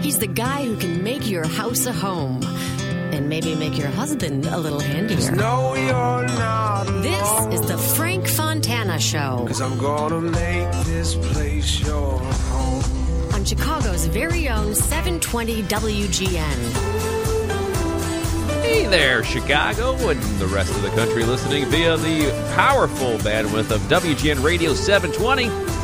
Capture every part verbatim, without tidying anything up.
He's the guy who can make your house a home and maybe make your husband a little handier. No, you're not. This is the Frank Fontana Show. Cause I'm gonna make this place your home. On Chicago's very own seven twenty W G N. Hey there, Chicago, and the rest of the country listening via the powerful bandwidth of W G N Radio seven twenty.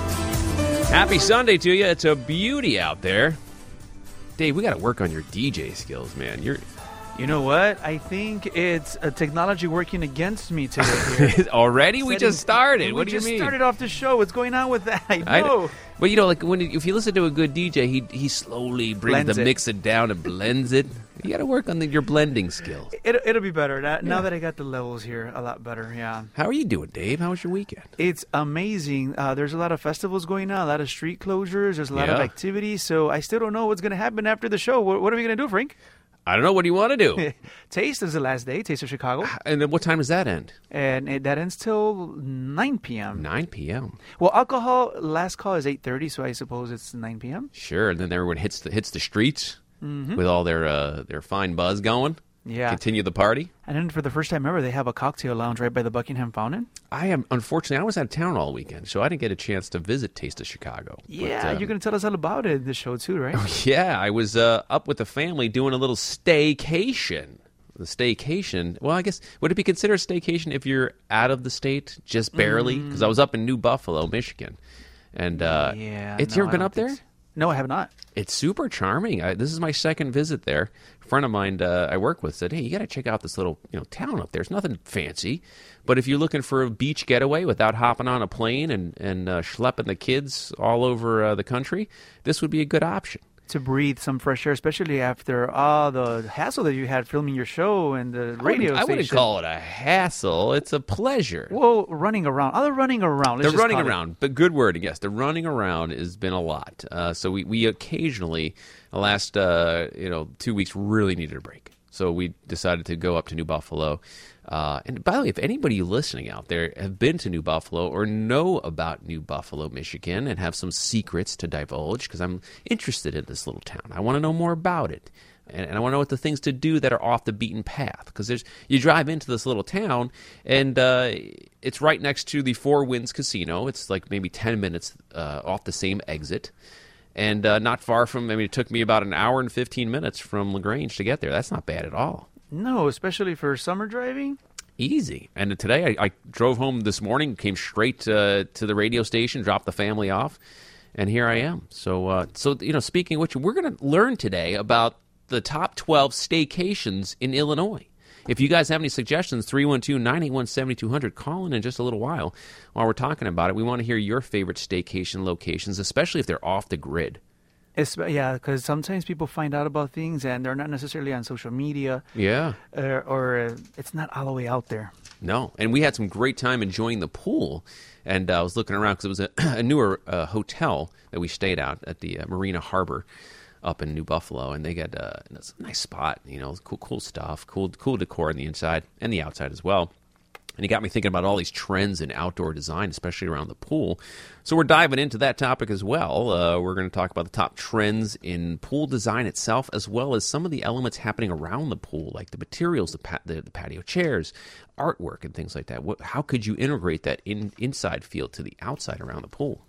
Happy Sunday to you. It's a beauty out there. Dave, we got to work on your D J skills, man. You're... You know what? I think it's a technology working against me today. Already? We Setting, just started. We what do you just mean? started off the show. What's going on with that? I know. I know. But you know, like when if you listen to a good D J, he he slowly brings Blends the it. mix it down and blends it. You got to work on the, your blending skills. It, it'll be better. That, Yeah. Now that I got the levels here, a lot better, yeah. How are you doing, Dave? How was your weekend? It's amazing. Uh, there's a lot of festivals going on, a lot of street closures. There's a lot of Yeah. activity. So I still don't know what's going to happen after the show. What, what are we going to do, Frank? I don't know. What do you want to do? Taste is the last day, Taste of Chicago. And then what time does that end? And it, that ends till nine p.m. nine p.m. Well, alcohol, last call is eight thirty, so I suppose it's nine p.m. Sure. And then everyone hits the hits the streets Mm-hmm. with all their uh, their fine buzz going. Yeah. Continue the party. And then for the first time ever, they have a cocktail lounge right by the Buckingham Fountain. I am unfortunately I was out of town all weekend, so I didn't get a chance to visit Taste of Chicago. Yeah, But, um, you're going to tell us all about it in the show too, right? Yeah, I was uh, up with the family doing a little staycation. The staycation. Well, I guess would it be considered a staycation if you're out of the state just barely? Because I was up in New Buffalo, Michigan, and uh, yeah. it's no, you ever I been don't up there? think so. No, I have not. It's super charming. I, this is my second visit there. A friend of mine uh, I work with said, "Hey, you got to check out this little you know town up there. It's nothing fancy, but if you're looking for a beach getaway without hopping on a plane and and uh, schlepping the kids all over uh, the country, this would be a good option." To breathe some fresh air, especially after all the hassle that you had filming your show and the radio I wouldn't, I wouldn't station. call it a hassle. It's a pleasure. Well, running around. All the running around. Let's The just running call it. around, but good word, yes. The running around has been a lot. Uh, so we, we occasionally, the last uh, you know two weeks, really needed a break. So we decided to go up to New Buffalo. Uh, and by the way, if anybody listening out there have been to New Buffalo or know about New Buffalo, Michigan, and have some secrets to divulge, because I'm interested in this little town. I want to know more about it. And, and I want to know what the things to do that are off the beaten path. Because there's you drive into this little town, and uh, it's right next to the Four Winds Casino. It's like maybe ten minutes uh, off the same exit. And uh, not far from, I mean, it took me about an hour and fifteen minutes from LaGrange to get there. That's not bad at all. No, especially for summer driving. Easy. And today I, I drove home this morning, came straight uh, to the radio station, dropped the family off, and here I am. So, uh, so you know, speaking of which, we're going to learn today about the top twelve staycations in Illinois. If you guys have any suggestions, three one two, nine eight one, seven two zero zero, call in in just a little while. While we're talking about it, we want to hear your favorite staycation locations, especially if they're off the grid. It's, yeah, because sometimes people find out about things and they're not necessarily on social media. Yeah. Uh, or uh, it's not all the way out there. No, and we had some great time enjoying the pool, and uh, I was looking around because it was a, a newer uh, hotel that we stayed at at the uh, Marina Harbor up in New Buffalo, and they got uh, it's a nice spot, you know, cool, cool stuff, cool, cool decor on the inside and the outside as well. And it got me thinking about all these trends in outdoor design, especially around the pool. So we're diving into that topic as well. Uh, we're going to talk about the top trends in pool design itself, as well as some of the elements happening around the pool, like the materials, the, pa- the, the patio chairs, artwork, and things like that. What, how could you integrate that in, inside feel to the outside around the pool?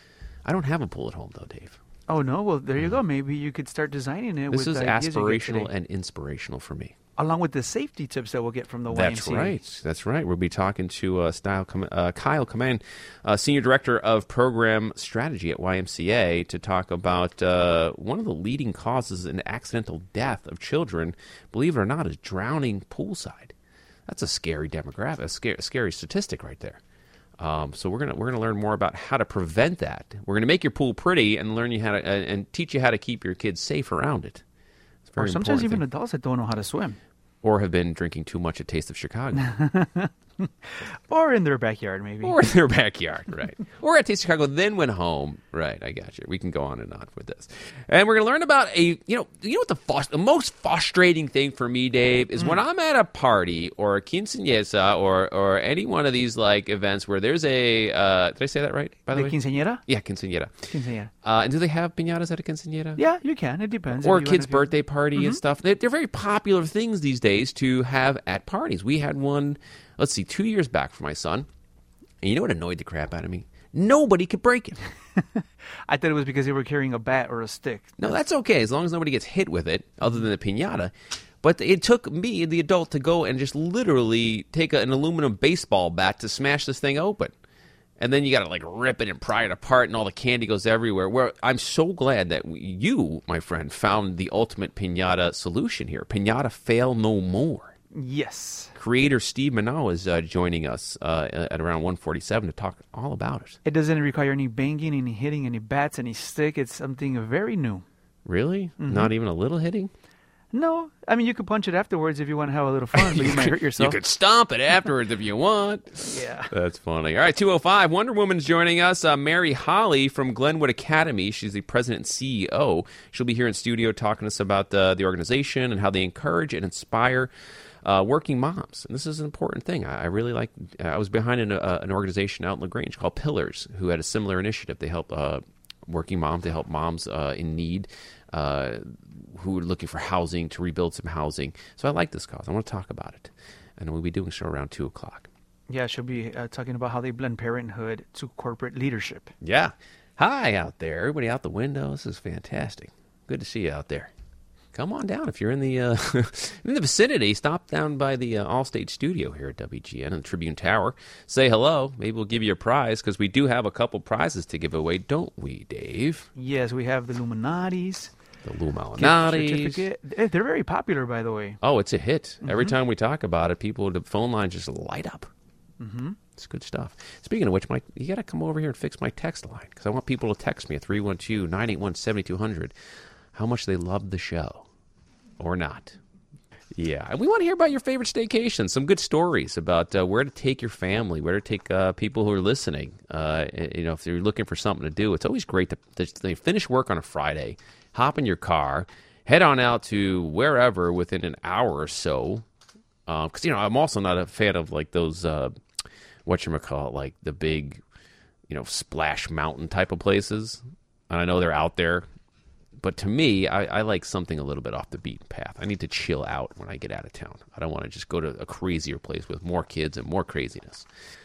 I don't have a pool at home, though, Dave. Oh, no? Well, there you go. Maybe you could start designing it This with is the ideas you get aspirational today. and inspirational for me. Along with the safety tips that we'll get from the Y M That's C A. right. That's right. We'll be talking to uh, Style Com- uh, Kyle Kamen, uh, Senior Director of Program Strategy at Y M C A, to talk about uh, one of the leading causes in accidental death of children, believe it or not, is drowning poolside. That's a scary demographic, a scary, scary statistic right there. Um, so we're gonna we're gonna learn more about how to prevent that. We're gonna make your pool pretty and learn you how to uh, and teach you how to keep your kids safe around it. It's a very Or sometimes important even thing. adults that don't know how to swim. Or have been drinking too much at Taste of Chicago. Or in their backyard, maybe. Or in their backyard, right. Or at Taste Chicago, then went home. Right, I got you. We can go on and on with this. And we're going to learn about a, you know, you know what the, fos- the most frustrating thing for me, Dave, is mm. when I'm at a party or a quinceañera or or any one of these, like, events where there's a, uh, did I say that right, by the, the way? Quinceañera? Yeah, quinceañera. Quinceañera. Uh, and do they have piñatas at a quinceañera? Yeah, you can. It depends. Or a kid's birthday you... party mm-hmm. and stuff. They're, they're very popular things these days to have at parties. We had one, let's see, two years back for my son. And you know what annoyed the crap out of me? Nobody could break it. I thought it was because they were carrying a bat or a stick. No, that's okay, as long as nobody gets hit with it, other than the piñata. But it took me, the adult, to go and just literally take a, an aluminum baseball bat to smash this thing open. And then you got to, like, rip it and pry it apart, and all the candy goes everywhere. Where I'm so glad that you, my friend, found the ultimate piñata solution here. Piñata fail no more. Yes. Creator Steve Manaw is uh, joining us uh, at around one forty-seven to talk all about it. It doesn't require any banging, any hitting, any bats, any stick. It's something very new. Really? Mm-hmm. Not even a little hitting? No. I mean, you could punch it afterwards if you want to have a little fun, but you, you might could, hurt yourself. You could stomp it afterwards if you want. Yeah. That's funny. All right, two oh five. Wonder Woman's joining us. Uh, Mary Holly from Glenwood Academy. She's the president and C E O. She'll be here in studio talking to us about the, the organization and how they encourage and inspire Uh, working moms. And this is an important thing. I, I really like, I was behind an, uh, an organization out in LaGrange called Pillars, who had a similar initiative. They help uh, working moms, they help moms uh, in need uh, who are looking for housing, to rebuild some housing. So I like this cause. I want to talk about it. And we'll be doing so around two o'clock. Yeah, she'll be uh, talking about how they blend parenthood to corporate leadership. Yeah. Hi out there. Everybody out the window. This is fantastic. Good to see you out there. Come on down if you're in the uh, in the vicinity. Stop down by the uh, Allstate studio here at W G N and Tribune Tower. Say hello. Maybe we'll give you a prize, because we do have a couple prizes to give away, don't we, Dave? Yes, we have the Luminatis. The Luminatis. They're very popular, by the way. Oh, it's a hit. Mm-hmm. Every time we talk about it, people, the phone lines just light up. Mm-hmm. It's good stuff. Speaking of which, Mike, you got to come over here and fix my text line, because I want people to text me at three one two, nine eight one, seven two zero zero how much they love the show. Or not. Yeah. We want to hear about your favorite staycations, some good stories about uh, where to take your family, where to take uh, people who are listening. Uh, you know, if you're looking for something to do, it's always great to, to, to finish work on a Friday, hop in your car, head on out to wherever within an hour or so. Because, uh, you know, I'm also not a fan of, like, those, uh, whatchamacallit, like the big, you know, splash mountain type of places. And I know they're out there. But to me, I, I like something a little bit off the beaten path. I need to chill out when I get out of town. I don't want to just go to a crazier place with more kids and more craziness.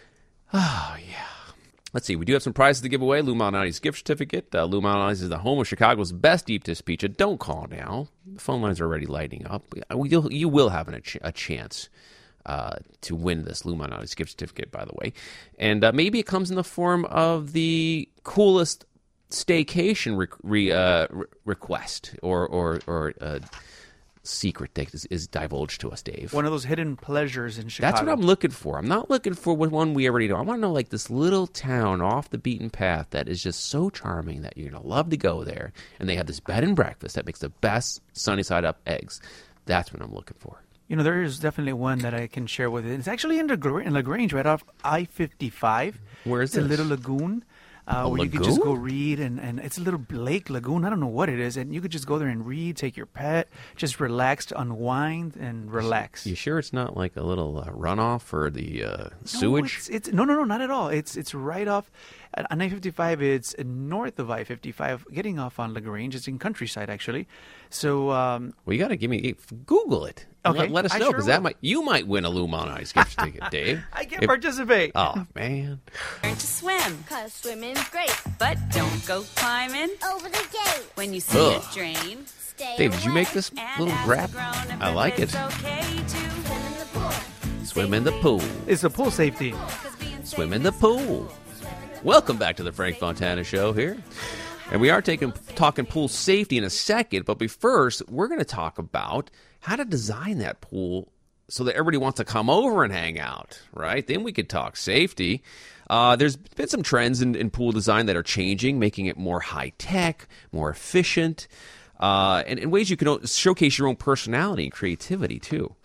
Oh, yeah. Let's see. We do have some prizes to give away. Lou Malnati's gift certificate. Uh, Lou Malnati's is the home of Chicago's best deep dish pizza. Don't call now. The phone lines are already lighting up. You'll, you will have an, a, ch- a chance uh, to win this Lou Malnati's gift certificate, by the way. And uh, maybe it comes in the form of the coolest staycation re- re- uh, re- request or or or uh, secret that is, is divulged to us, Dave. One of those hidden pleasures in Chicago. That's what I'm looking for. I'm not looking for one we already know. I want to know, like, this little town off the beaten path that is just so charming that you're going to love to go there. And they have this bed and breakfast that makes the best sunny side up eggs. That's what I'm looking for. You know, there is definitely one that I can share with you. It's actually in, the, in LaGrange, right off I fifty-five. Where is it's this? a little lagoon. Uh, where lagoon? You could just go read, and, and it's a little lake lagoon. I don't know what it is, and you could just go there and read, take your pet, just relax, to unwind and relax. You sure it's not like a little uh, runoff for the uh, sewage? No, it's, it's, no, no, no, not at all. It's it's right off on I fifty-five. It's north of I fifty-five, getting off on LaGrange. It's in countryside, actually. So, um, well, you got to give me Google it. Okay, let, let us I know, because sure that might you might win a Lou Malnati's gift certificate, Dave. I can if, participate. Oh man! Learn to swim, cause swimming's great. But don't go climbing over the gate. When you see Ugh. a drain. Stay Dave, did you make this And little as rap? a grown-up, I like it. it's okay to Swim in the pool. Swim in the pool. It's a pool safety. Cause being Swim safe in the pool. Welcome back to the Frank Fontana Show here. And we are taking talking pool safety in a second, but first, we're going to talk about how to design that pool so that everybody wants to come over and hang out, right? Then we could talk safety. Uh, there's been some trends in, in pool design that are changing, making it more high-tech, more efficient, uh, and in ways you can showcase your own personality and creativity, too.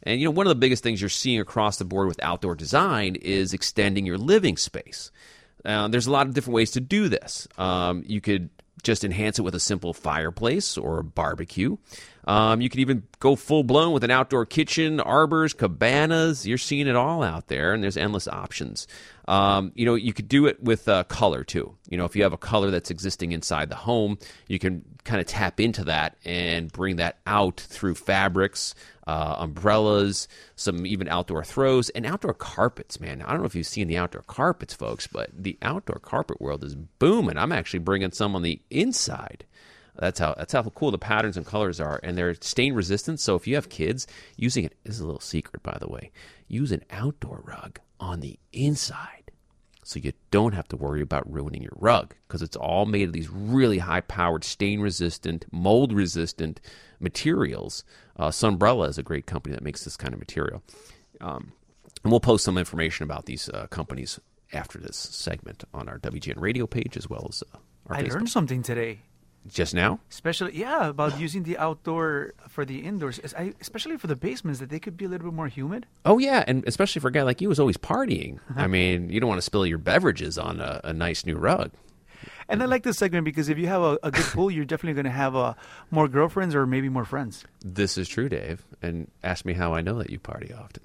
And, you know, one of the biggest things you're seeing across the board with outdoor design is extending your living space. Uh, there's a lot of different ways to do this. Um, you could just enhance it with a simple fireplace or a barbecue. Um, you can even go full-blown with an outdoor kitchen, arbors, cabanas. You're seeing it all out there, and there's endless options. Um, you know, you could do it with uh, color, too. You know, if you have a color that's existing inside the home, you can kind of tap into that and bring that out through fabrics, uh, umbrellas, some even outdoor throws, and outdoor carpets, man. I don't know if you've seen the outdoor carpets, folks, but the outdoor carpet world is booming. I'm actually bringing some on the inside. That's how that's how cool the patterns and colors are, and they're stain resistant. So if you have kids, using it, this is a little secret, by the way, use an outdoor rug on the inside, so you don't have to worry about ruining your rug, because it's all made of these really high-powered, stain-resistant, mold-resistant materials. Uh, Sunbrella is a great company that makes this kind of material, um, and we'll post some information about these uh, companies after this segment on our W G N radio page as well as uh, our I Facebook. learned something today. Just now? Especially, yeah, about using the outdoor for the indoors, Es- I- especially for the basements, that they could be a little bit more humid. Oh, yeah, and especially for a guy like you who's always partying. I mean, you don't want to spill your beverages on a, a nice new rug. And I like this segment because if you have a, a good pool, you're definitely going to have uh, more girlfriends or maybe more friends. This is true, Dave. And ask me how I know that you party often.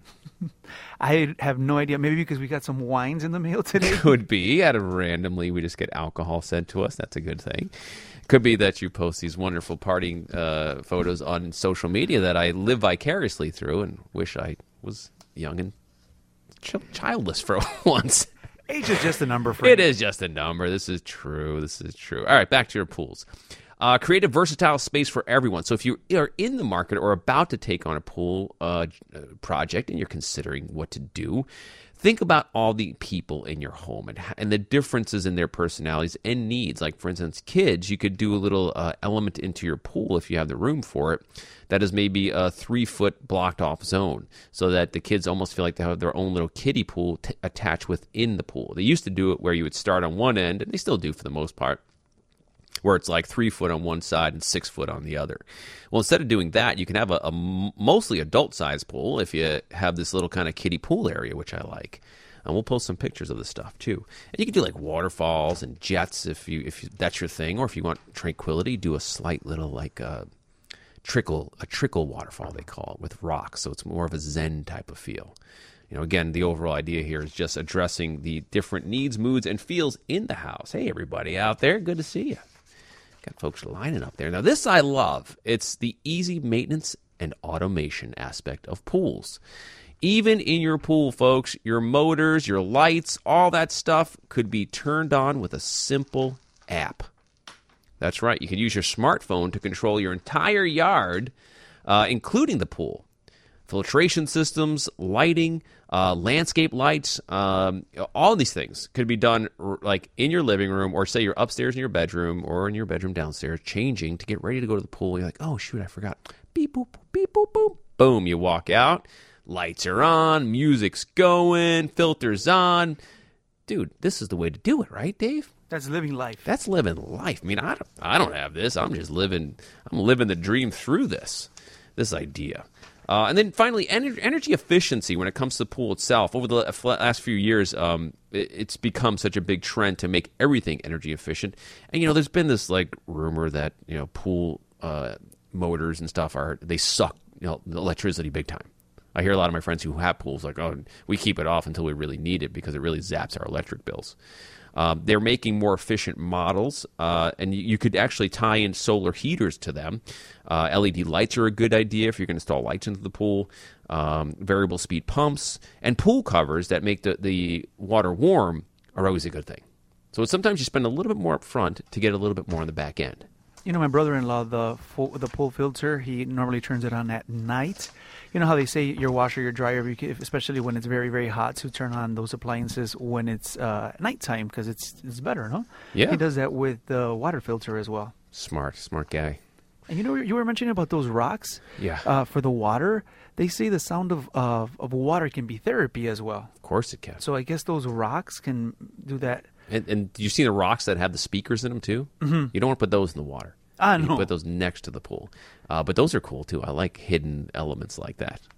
I have no idea. Maybe because we got some wines in the mail today. Could be. Out of randomly, we just get alcohol sent to us. That's a good thing. Could be that you post these wonderful partying uh, photos on social media that I live vicariously through and wish I was young and ch- childless for once. Age is just a number for It you. is just a number. This is true. This is true. All right, back to your pools. Uh, create a versatile space for everyone. So if you are in the market or about to take on a pool uh, project and you're considering what to do, think about all the people in your home and, and the differences in their personalities and needs. Like, for instance, kids, you could do a little uh, element into your pool if you have the room for it. That is maybe a three-foot blocked-off zone so that the kids almost feel like they have their own little kiddie pool t- attached within the pool. They used to do it where you would start on one end, and they still do for the most part, where it's like three foot on one side and six foot on the other. Well, instead of doing that, you can have a, a mostly adult-sized pool if you have this little kind of kiddie pool area, which I like. And we'll post some pictures of this stuff too. And you can do like waterfalls and jets if you if you, that's your thing, or if you want tranquility, do a slight little like uh, trickle a trickle waterfall they call it with rocks, so it's more of a Zen type of feel. You know, again, the overall idea here is just addressing the different needs, moods, and feels in the house. Hey, everybody out there, good to see you. Got folks lining up there. Now, this I love. It's the easy maintenance and automation aspect of pools. Even in your pool, folks, your motors, your lights, all that stuff could be turned on with a simple app. That's right. You can use your smartphone to control your entire yard, uh, including the pool. Filtration systems, lighting, uh, landscape lights, um, all these things could be done r- like in your living room, or say you're upstairs in your bedroom or in your bedroom downstairs changing to get ready to go to the pool. You're like, oh, shoot, I forgot. Beep, boop, beep, boop, boop. Boom, you walk out. Lights are on, music's going, filters on. Dude, this is the way to do it, right, Dave? That's living life. That's living life. I mean, I don't, I don't have this. I'm just living, I'm living the dream through this, this idea. Uh, and then finally, ener- energy efficiency when it comes to the pool itself. Over the last few years, um, it, it's become such a big trend to make everything energy efficient. And, you know, there's been this, like, rumor that, you know, pool uh, motors and stuff are, they suck, you know, electricity big time. I hear a lot of my friends who have pools like, oh, we keep it off until we really need it because it really zaps our electric bills. Um, they're making more efficient models, uh, and you, you could actually tie in solar heaters to them. Uh, L E D lights are a good idea if you're going to install lights into the pool. Um, variable speed pumps and pool covers that make the, the water warm are always a good thing. So sometimes you spend a little bit more up front to get a little bit more on the back end. You know, my brother-in-law, the full, the pool filter, he normally turns it on at night. You know how they say your washer, your dryer, you can, especially when it's very, very hot, to turn on those appliances when it's uh, nighttime because it's it's better, no? Yeah. He does that with the water filter as well. Smart, smart guy. And you know, you were mentioning about those rocks. Yeah. Uh, for the water, they say the sound of, of of water can be therapy as well. Of course it can. So I guess those rocks can do that. And, and you see the rocks that have the speakers in them too? Mm-hmm. You don't want to put those in the water. Ah, You no. put those next to the pool. Uh, but those are cool too. I like hidden elements like that.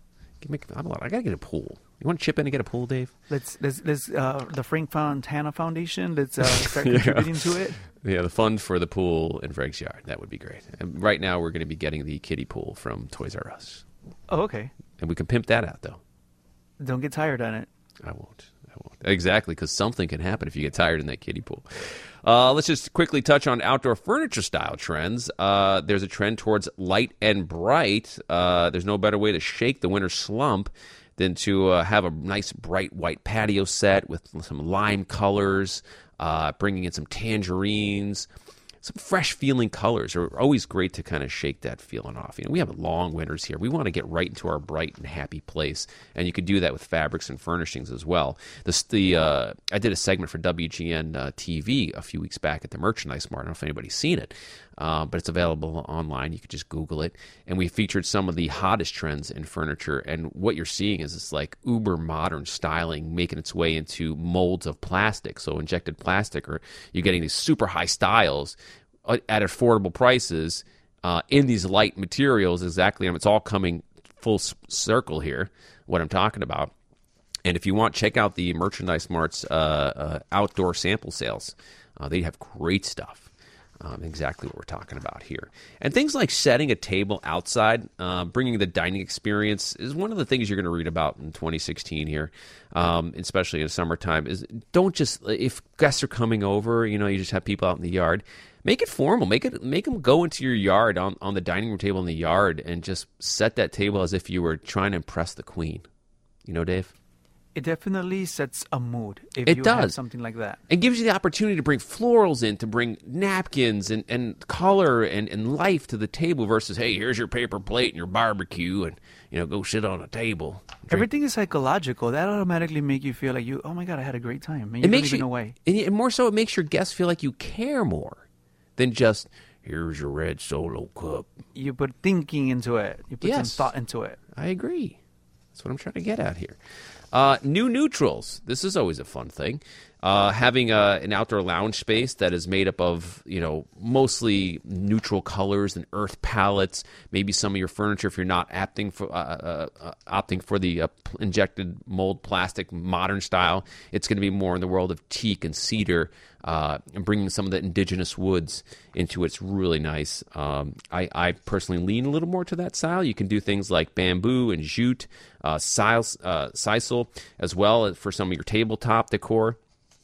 Make, I'm, I gotta get a pool. You want to chip in and get a pool, Dave? Let's let's, let's uh, the Frank Fontana Foundation. Let's uh, start Yeah. contributing to it. Yeah, the fund for the pool in Frank's yard. That would be great. And right now, we're going to be getting the kiddie pool from Toys R Us, Oh, okay. and we can pimp that out though. Don't get tired on it. I won't. I won't. Exactly, because something can happen if you get tired in that kiddie pool. Uh, let's just quickly touch on outdoor furniture style trends. Uh, there's a trend towards light and bright. Uh, there's no better way to shake the winter slump than to uh, have a nice bright white patio set with some lime colors, uh, bringing in some tangerines. Some fresh-feeling colors are always great to kind of shake that feeling off. You know, we have long winters here. We want to get right into our bright and happy place, and you could do that with fabrics and furnishings as well. This, the uh, I did a segment for W G N uh, T V a few weeks back at the Merchandise Mart. I don't know if anybody's seen it, uh, but it's available online. You could just Google it, and we featured some of the hottest trends in furniture. And what you're seeing is this like uber modern styling making its way into molds of plastic, so injected plastic, or you're getting these super high styles at affordable prices uh, in these light materials. Exactly, it's all coming full circle here, what I'm talking about. And if you want, check out the Merchandise Mart's uh, uh, outdoor sample sales. Uh, they have great stuff. Um, exactly what we're talking about here. And things like setting a table outside, uh, bringing the dining experience is one of the things you're going to read about in twenty sixteen here, um, especially in the summertime, is don't just, if guests are coming over, you know, you just have people out in the yard, make it formal. Make it make them go into your yard on, on the dining room table in the yard and just set that table as if you were trying to impress the queen. You know, Dave? It definitely sets a mood if It you does. have something like that. It gives you the opportunity to bring florals in, to bring napkins and, and color and, and life to the table versus, hey, here's your paper plate and your barbecue and, you know, go sit on a table. Drink. Everything is psychological. That automatically make you feel like you, oh my God, I had a great time. And you It don't makes even you, know why. and it- more so, it makes your guests feel like you care more than just, here's your red Solo cup. You put thinking into it. You put Yes. some thought into it. I agree. That's what I'm trying to get at here. Uh, new neutrals. This is always a fun thing. Uh, having a, an outdoor lounge space that is made up of, you know, mostly neutral colors and earth palettes. Maybe some of your furniture, if you're not opting for uh, uh, uh, opting for the uh, injected mold plastic modern style, it's going to be more in the world of teak and cedar, uh, and bringing some of the indigenous woods into it's really nice. Um, I, I personally lean a little more to that style. You can do things like bamboo and jute, uh, sisal, uh, sisal, as well for some of your tabletop decor.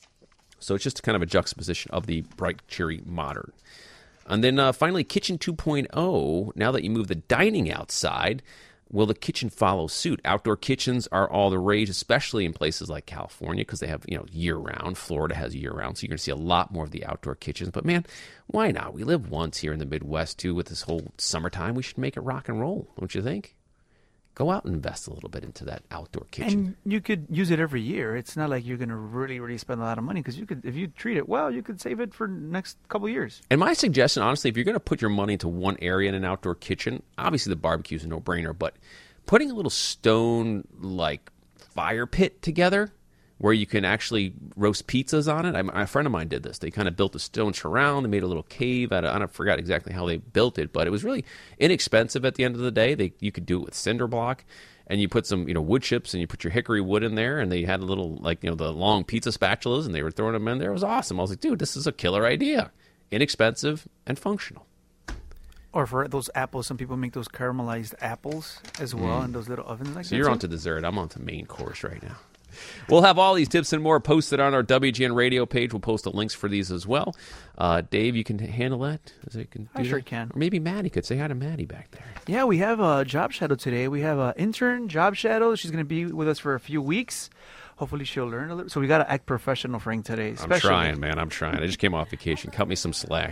So it's just kind of a juxtaposition of the bright, cheery, modern. And then uh, finally, Kitchen two point oh. Now that you move the dining outside, will the kitchen follow suit? Outdoor kitchens are all the rage, especially in places like California, because they have, you know, year-round. Florida has year-round, so you're going to see a lot more of the outdoor kitchens. But man, why not? We live once here in the Midwest, too, with this whole summertime. We should make it rock and roll, don't you think? Go out and invest a little bit into that outdoor kitchen. And you could use it every year. It's not like you're going to really, really spend a lot of money because you could, if you treat it well, you could save it for next couple years. And my suggestion, honestly, if you're going to put your money into one area in an outdoor kitchen, obviously the barbecue is a no-brainer, but putting a little stone, like, fire pit together where you can actually roast pizzas on it. I, a friend of mine did this. They kind of built a stone surround. They made a little cave out of, I don't forgot exactly how they built it, but it was really inexpensive at the end of the day. They You could do it with cinder block, and you put some, you know, wood chips, and you put your hickory wood in there, and they had a little, like, you know, the long pizza spatulas, and they were throwing them in there. It was awesome. I was like, dude, this is a killer idea. Inexpensive and functional. Or for those apples, some people make those caramelized apples as well in those little ovens like So that. you're too. on to dessert. I'm on to main course right now. We'll have all these tips and more posted on our W G N radio page. We'll post the links for these as well. Uh, Dave, you can handle that? As I can I do sure that? can. Or maybe Maddie could say hi to Maddie back there. Yeah, we have a job shadow today. We have an intern job shadow. She's going to be with us for a few weeks. Hopefully she'll learn a little. So we got to act professional, Frank, today. I'm especially. trying, man. I'm trying. I just came off vacation. Cut me some slack.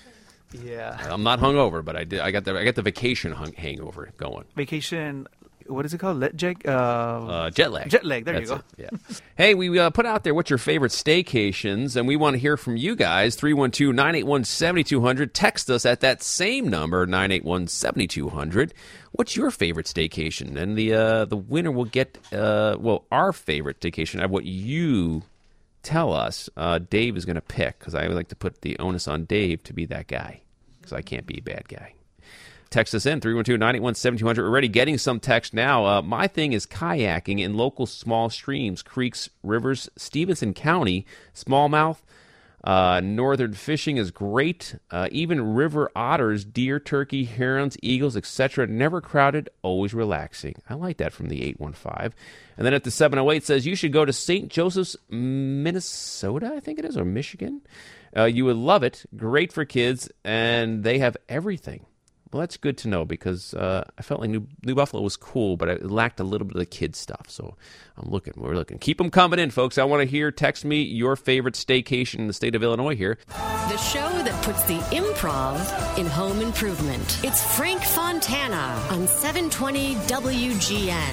Yeah. I'm not hungover, but I did. I got the I got the vacation hung, hangover going. Vacation, what is it called? Let jet, uh, Uh, jet lag. Jet lag, there you That's go. it, Yeah. Hey, we uh, put out there what's your favorite staycations, and we want to hear from you guys. three one two, nine eight one, seven two zero zero. Text us at that same number, nine eight one, seven two zero zero. What's your favorite staycation? And the uh, the winner will get, uh, well, our favorite staycation of what you tell us. Uh, Dave is going to pick, because I would like to put the onus on Dave to be that guy, because I can't be a bad guy. Text us in, three one two, nine eight one, seven two zero zero. We're already getting some text now. Uh, my thing is kayaking in local small streams, creeks, rivers, Stevenson County, smallmouth. Uh, northern fishing is great. Uh, even river otters, deer, turkey, herons, eagles, et cetera. Never crowded, always relaxing. I like that from the eight one five. And then at the seven oh eight says, you should go to Saint Joseph's, Minnesota, I think it is, or Michigan. Uh, you would love it. Great for kids, and they have everything. Well, that's good to know because uh, I felt like New, New Buffalo was cool, but it lacked a little bit of the kids stuff. So I'm looking. We're looking. Keep them coming in, folks. I want to hear. Text me your favorite staycation in the state of Illinois here. The show that puts the improv in home improvement. It's Frank Fontana on seven twenty W G N.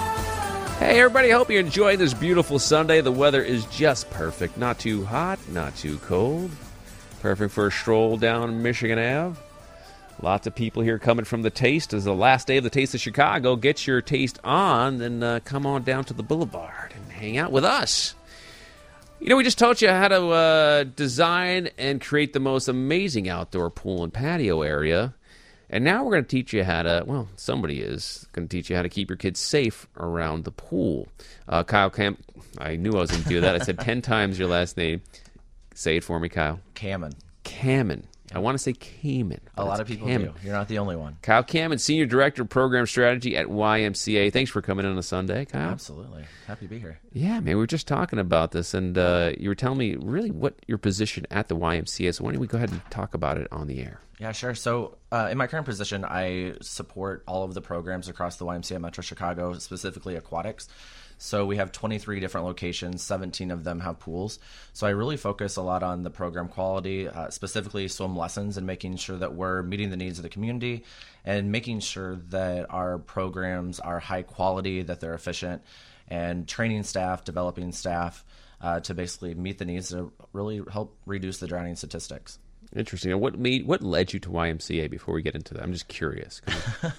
Hey, everybody. I hope you're enjoying this beautiful Sunday. The weather is just perfect. Not too hot, not too cold. Perfect for a stroll down Michigan Avenue. Lots of people here coming from the Taste. It's the last day of the Taste of Chicago. Get your taste on, then uh, come on down to the Boulevard and hang out with us. You know, we just taught you how to uh, design and create the most amazing outdoor pool and patio area. And now we're going to teach you how to, well, somebody is going to teach you how to keep your kids safe around the pool. Uh, Kyle Cam, I knew I was going to do that. I said ten times your last name. Say it for me, Kyle. Kamen. Kamen. I want to say Kamen. A lot of people Kamen. do. You're not the only one. Kyle Kamen, Senior Director of Program Strategy at Y M C A. Thanks for coming in on a Sunday, Kyle. Absolutely. Happy to be here. Yeah, man, we were just talking about this, and uh, you were telling me really what your position at the Y M C A is. So why don't we go ahead and talk about it on the air? Yeah, sure. So uh, in my current position, I support all of the programs across the Y M C A Metro Chicago, specifically aquatics. So we have twenty-three different locations, seventeen of them have pools. So I really focus a lot on the program quality, uh, specifically swim lessons, and making sure that we're meeting the needs of the community and making sure that our programs are high quality, that they're efficient, and training staff, developing staff uh, to basically meet the needs to really help reduce the drowning statistics. Interesting. And what made what led you to Y M C A before we get into that? I'm just curious. um,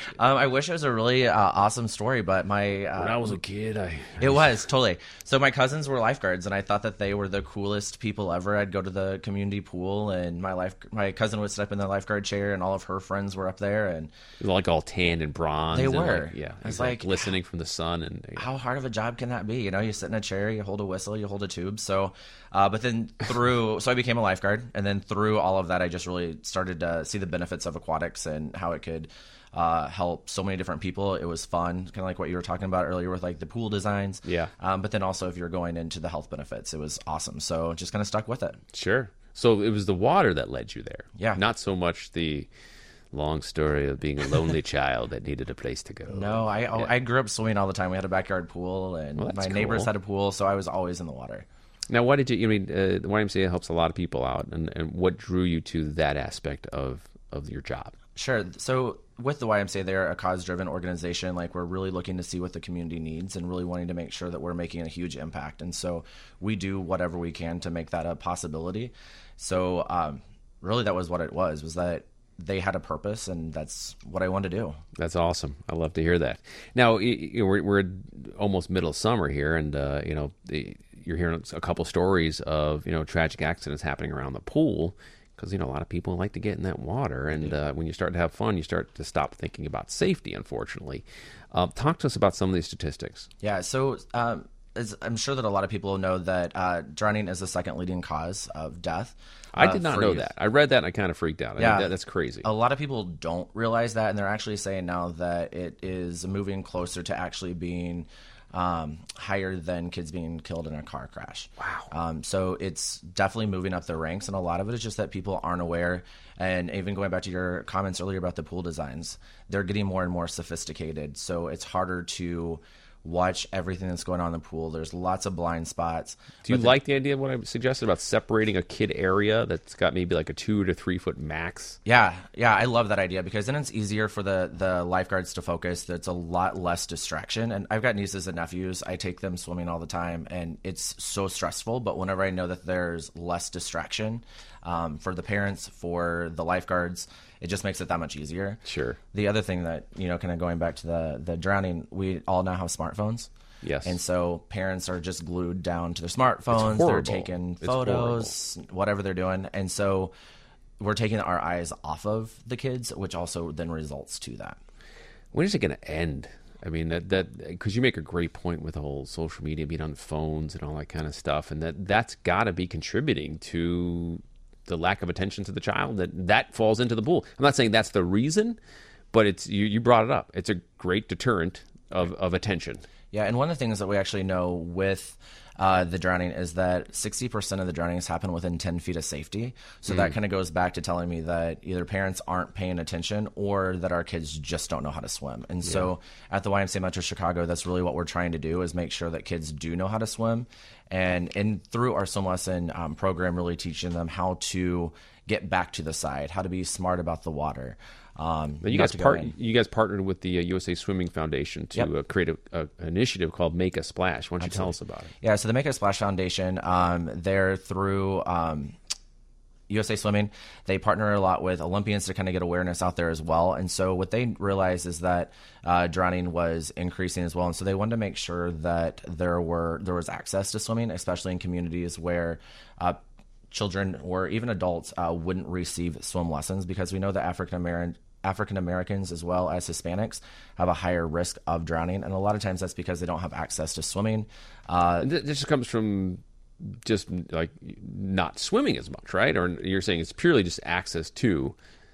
I wish it was a really uh, awesome story, but my uh, when I was a kid, I it was totally. So my cousins were lifeguards, and I thought that they were the coolest people ever. I'd go to the community pool, and my life my cousin would sit up in the lifeguard chair, and all of her friends were up there, and it was like all tan and bronze. They and were. Like, yeah, it's like like glistening from the sun. And yeah. How hard of a job can that be? You know, you sit in a chair, you hold a whistle, you hold a tube. So, uh, but then through, so I became a lifeguard, and then through all of that, I just really started to see the benefits of aquatics and how it could uh, help so many different people. It was fun, kind of like what you were talking about earlier with like the pool designs. Yeah. Um, but then also if you're going into the health benefits, it was awesome. So just kind of stuck with it. Sure. So it was the water that led you there. Yeah. Not so much the long story of being a lonely child that needed a place to go. No, I Yeah. I grew up swimming all the time. We had a backyard pool, and Well, my that's neighbors cool. had a pool, so I was always in the water. Now, why did you? I mean, uh, the Y M C A helps a lot of people out, and, and what drew you to that aspect of of your job? Sure. So with the Y M C A, they're a cause-driven organization. Like, we're really looking to see what the community needs and really wanting to make sure that we're making a huge impact. And so we do whatever we can to make that a possibility. So um, really that was what it was, was that they had a purpose, and that's what I wanted to do. That's awesome. I love to hear that. Now, y- y- we're, we're almost middle of summer here, and, uh, you know, the, you're hearing a couple stories of, you know, tragic accidents happening around the pool because, you know, a lot of people like to get in that water. And uh, when you start to have fun, you start to stop thinking about safety, unfortunately. Uh, talk to us about some of these statistics. Yeah, so um, as I'm sure that a lot of people know that uh, drowning is the second leading cause of death. I uh, did not for know youth. that. I read that and I kind of freaked out. I Yeah. think that, that's crazy. A lot of people don't realize that, and they're actually saying now that it is moving closer to actually being um, higher than kids being killed in a car crash. Wow. Um, so it's definitely moving up the ranks, and a lot of it is just that people aren't aware. And even going back to your comments earlier about the pool designs, they're getting more and more sophisticated, so it's harder to watch everything that's going on in the pool. There's lots of blind spots. Do you But the- like the idea of what I suggested about separating a kid area that's got maybe like a two to three foot max? Yeah, yeah, I love that idea because then it's easier for the, the lifeguards to focus. There's a lot less distraction. And I've got nieces and nephews. I take them swimming all the time, and it's so stressful. But whenever I know that there's less distraction um, for the parents, for the lifeguards, it just makes it that much easier. Sure. The other thing that, you know, kind of going back to the, the drowning, we all now have smartphones. Yes. And so parents are just glued down to their smartphones. horrible. They're taking It's photos, whatever they're doing. And so we're taking our eyes off of the kids, which also then results to that. When is it going to end? I mean, that that because you make a great point with the whole social media being on phones and all that kind of stuff, and that that's got to be contributing to the lack of attention to the child. That that falls into the pool. I'm not saying that's the reason, but it's you, you brought it up. It's a great deterrent of, of attention. Yeah, and one of the things that we actually know with uh, the drowning is that sixty percent of the drownings happen within ten feet of safety. So mm. that kind of goes back to telling me that either parents aren't paying attention or that our kids just don't know how to swim. And yeah. so at the Y M C A Metro Chicago, that's really what we're trying to do is make sure that kids do know how to swim. And, and through our swim lesson um, program, really teaching them how to get back to the side, how to be smart about the water. Um, you guys part, you guys partnered with the uh, U S A Swimming Foundation to yep. uh, create a, a, an initiative called Make a Splash. Why don't you Absolutely. tell us about it? Yeah, so the Make a Splash Foundation, um, they're through um, U S A Swimming. They partner a lot with Olympians to kind of get awareness out there as well. And so what they realized is that uh, drowning was increasing as well. And so they wanted to make sure that there were there was access to swimming, especially in communities where uh, children or even adults uh, wouldn't receive swim lessons, because we know that African American African Americans as well as Hispanics have a higher risk of drowning, and a lot of times that's because they don't have access to swimming. Uh, this just comes from just like not swimming as much, right? Or you're saying it's purely just access to.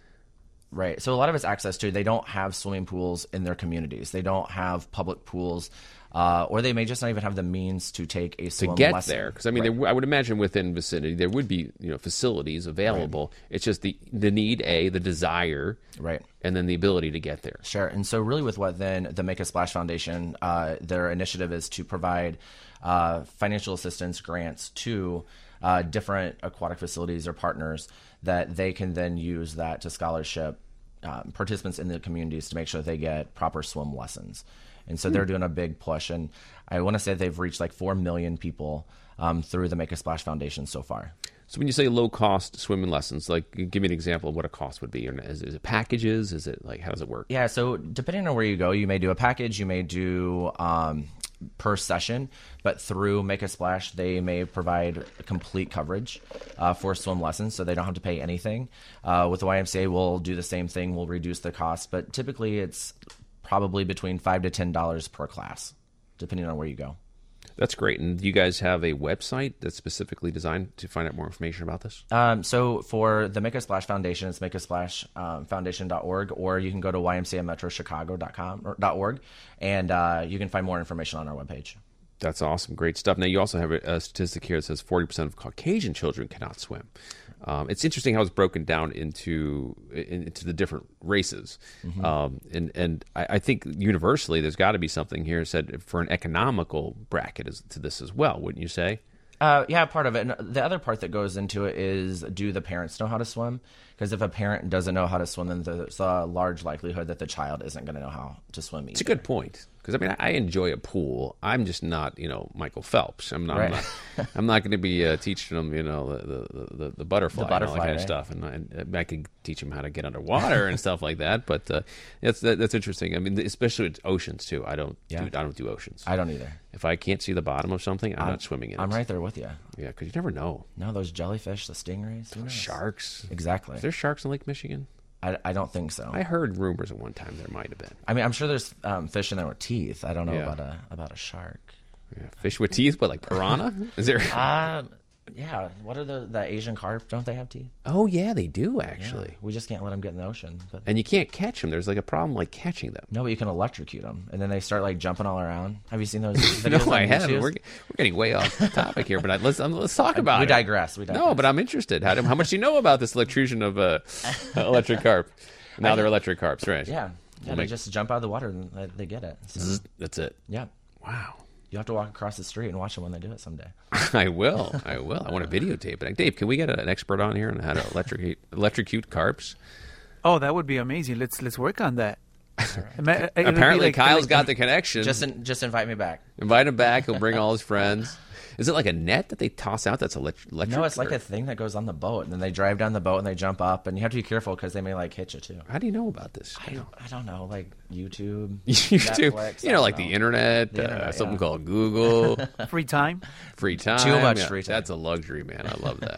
Right. So a lot of it's access to. They don't have swimming pools in their communities. They don't have public pools. Uh, or they may just not even have the means to take a swim to get lesson. there, because I mean, right. there, I would imagine within vicinity there would be you know facilities available. Right. It's just the the need, a the desire, right, and then the ability to get there. Sure. And so, really, with what then the Make a Splash Foundation, uh, their initiative is to provide uh, financial assistance grants to uh, different aquatic facilities or partners that they can then use that to scholarship um, participants in the communities to make sure that they get proper swim lessons. And so they're doing a big push. And I want to say they've reached like four million people um, through the Make a Splash Foundation so far. So when you say low-cost swimming lessons, like give me an example of what a cost would be. Is, is it packages? Is it like, how does it work? Yeah, so depending on where you go, you may do a package, you may do um, per session, but through Make a Splash, they may provide complete coverage uh, for swim lessons, so they don't have to pay anything. Uh, with the Y M C A, we'll do the same thing. We'll reduce the cost, but typically it's probably between five to ten dollars per class, depending on where you go. That's great. And do you guys have a website that's specifically designed to find out more information about this? Um, so for the Make a Splash Foundation, it's make a splash foundation dot org, or you can go to Y M C A metro chicago dot com or .org, and uh, you can find more information on our webpage. That's awesome. Great stuff. Now, you also have a, a statistic here that says forty percent of Caucasian children cannot swim. Um, it's interesting how it's broken down into into the different races. Mm-hmm. Um, and and I, I think universally there's got to be something here said for an economical bracket as, to this as well, wouldn't you say? Uh, yeah, part of it. And the other part that goes into it is, do the parents know how to swim? Because if a parent doesn't know how to swim, then there's a large likelihood that the child isn't going to know how to swim either. It's a good point. Because I mean, I enjoy a pool. I'm just not, you know, Michael Phelps. I'm not. Right. I'm not, I'm not going to be uh, teaching them, you know, the the, the, the butterfly, the butterfly and all that kind right? of stuff. And I, and I could teach them how to get underwater and stuff like that. But uh, that's that, that's interesting. I mean, especially with oceans too. I don't. Yeah. Do, I don't do oceans. I don't either. If I can't see the bottom of something, I'm, I'm not swimming in I'm it. right there with you. Yeah, because you never know. No, those jellyfish, the stingrays, who knows? Sharks. Exactly. Is there sharks in Lake Michigan? I, I don't think so. I heard rumors at one time there might have been. I mean, I'm sure there's um, fish in there with teeth. I don't know Yeah. about a about a shark. Yeah, fish with teeth, but like piranha? Is there? Uh, yeah. What are the the Asian carp? Don't they have teeth? Oh yeah, they do Yeah. actually. We just can't let them get in the ocean. But And you can't catch them. There's like a problem like catching them. no, but you can electrocute them, and then they start like jumping all around. Have you seen those videos? No, on I haven't. YouTube? We're, we're getting way off topic here, but I, let's um, let's talk about we it. digress. We digress. No, but I'm interested. How, do, how much do you know about this electrocution of uh, electric carp? Now they're electric carps, right? Yeah, yeah. We'll They make- just jump out of the water and they, they get it. So, Zzz, That's it. yeah, Wow. you have to walk across the street and watch them when they do it someday. I will. I will. I want to videotape it. Dave, can we get an expert on here on how to electrocute electrocute carps? Oh, that would be amazing. Let's let's work on that. Ima- it would be Apparently, like- Kyle's like- got the connection. Just in, just invite me back. Invite him back. He'll bring all his friends. Is it like a net that they toss out that's elect- electric? No, it's like or- a thing that goes on the boat, and then they drive down the boat and they jump up, and you have to be careful because they may like hit you too. How do you know about this? I don't, I don't know, like YouTube, YouTube, Netflix, you I know, don't like the internet, The uh, internet, something yeah. called Google, free time. free time. Too much Yeah, free time. That's a luxury, man. I love that.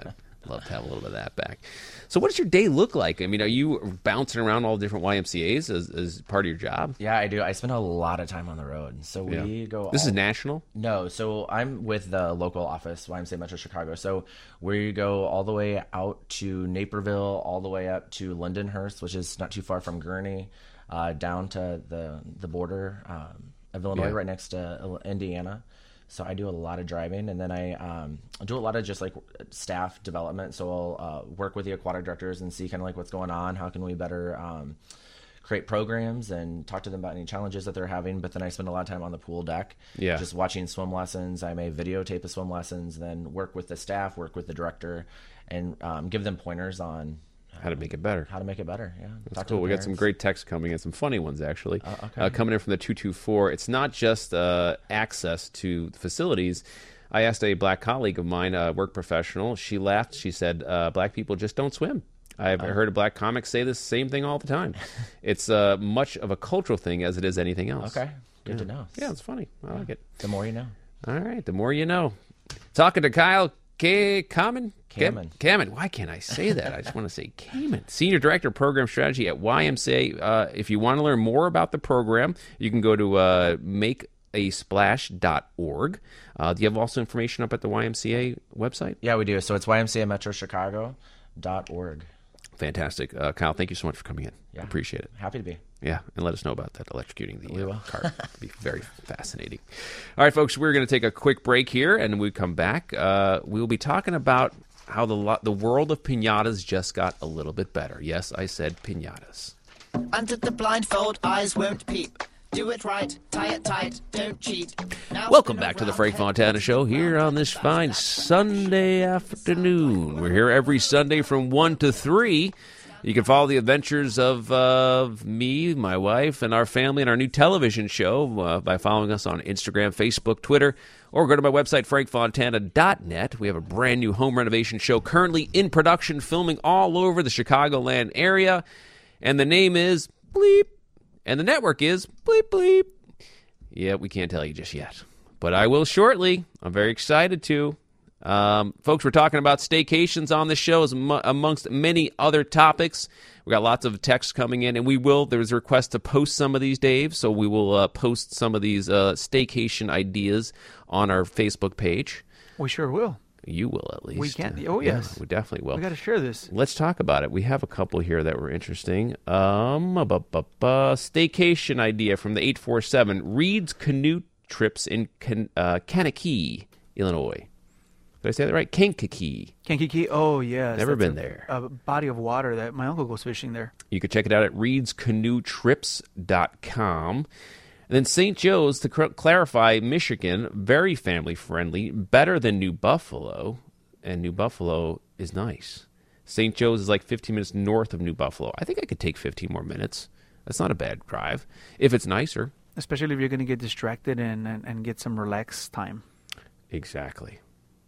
love to have a little bit of that back. So what does your day look like? I mean, are you bouncing around all different Y M C As as, as part of your job? Yeah, I do. I spend a lot of time on the road. So we Yeah. go. This all- is national? No, so I'm with the local office, Y M C A Metro Chicago. So we go all the way out to Naperville, all the way up to Lindenhurst, which is not too far from Gurnee, uh, down to the the border um, of Illinois, Yeah. right next to Indiana. So I do a lot of driving, and then I um, do a lot of just like staff development. So I'll uh, work with the aquatic directors and see kind of like what's going on. How can we better um, create programs and talk to them about any challenges that they're having. But then I spend a lot of time on the pool deck, Yeah. just watching swim lessons. I may videotape the swim lessons, then work with the staff, work with the director, and um, give them pointers on How to make it better. how to make it better. Yeah, That's Talk to cool. the We got some parents. great texts coming in, some funny ones actually. Uh, okay. uh, coming in from the two two four. It's not just uh, access to the facilities. I asked a black colleague of mine, a work professional. She laughed. She said, uh, black people just don't swim. I've Uh. heard a black comic say the same thing all the time. It's uh, much of a cultural thing as it is anything else. Okay, good to know. Yeah, it's funny. I like it. The more you know. All right, the more you know. Talking to Kyle K. Kamen? Kamen. Kamen. Why can't I say that? I just want to say Kamen. Senior Director of Program Strategy at Y M C A. Uh, if you want to learn more about the program, you can go to uh, make a splash dot org. Uh, do you have also information up at the Y M C A website? Yeah, we do. So it's Y M C A Metro Chicago dot org. Fantastic. Uh, Kyle, thank you so much for coming in. Yeah. I appreciate it. Happy to be. Yeah, and let us know about that electrocuting the We uh, will. cart. It'd be very fascinating. All right, folks, we're going to take a quick break here, and when we come back, uh, we will be talking about how the lo- the world of piñatas just got a little bit better. Yes, I said piñatas. Under the blindfold, eyes won't peep. Do it right, tie it tight, don't cheat. Now Welcome spin back to the around, Frank head Fontana Show here on this fine Sunday afternoon. We're here every Sunday from one to three. You can follow the adventures of uh, me, my wife, and our family in our new television show uh, by following us on Instagram, Facebook, Twitter, or go to my website, frank fontana dot net. We have a brand new home renovation show currently in production, filming all over the Chicagoland area. And the name is Bleep. And the network is Bleep Bleep. Yeah, we can't tell you just yet. But I will shortly. I'm very excited to. Um, folks, we're talking about staycations on the show as mu- amongst many other topics. We got lots of texts coming in, and we will. There was a request to post some of these, Dave, so we will uh, post some of these uh, staycation ideas on our Facebook page. We sure will. You will, at least. We can. Oh, Yeah, yes. we definitely will. We got to share this. Let's talk about it. We have a couple here that were interesting. Um, bu- bu- bu- staycation idea from the eight four seven. Reed's Canoe Trips in Kan- uh, Kankakee, Illinois. Did I say that right? Kankakee. Kankakee. Oh, yes. Never that's been a- there. A body of water that my uncle goes fishing there. You can check it out at reeds canoe trips dot com. And then Saint Joe's, to cl- clarify, Michigan, very family-friendly, better than New Buffalo. And New Buffalo is nice. Saint Joe's is like fifteen minutes north of New Buffalo. I think I could take fifteen more minutes. That's not a bad drive, if it's nicer. Especially if you're going to get distracted and, and, and get some relaxed time. Exactly.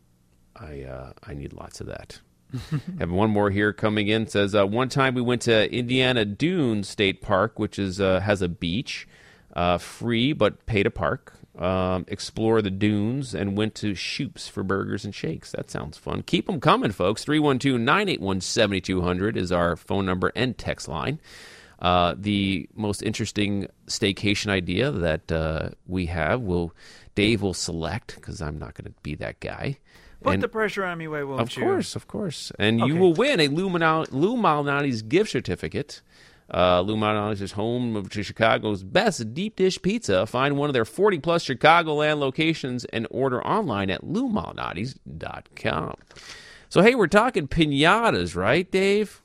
I uh, I need lots of that. Have one more here coming in. It says, uh, one time we went to Indiana Dunes State Park, which is uh, has a beach, uh, free but pay to park. Um, explore the dunes and went to Shoop's for burgers and shakes. That sounds fun. Keep them coming, folks. three one two, nine eight one, seven two zero zero is our phone number and text line. Uh, the most interesting staycation idea that uh, we have, will Dave will select, because I'm not going to be that guy. Put And- the pressure on me, why won't Of you? course, of course. And you Okay. will win a Lou Malnati's, Lou Malnati's gift certificate. Uh, Lou Malnati's is home of Chicago's best deep dish pizza. Find one of their forty-plus Chicagoland locations and order online at lou malnati's dot com. So, hey, we're talking piñatas, right, Dave?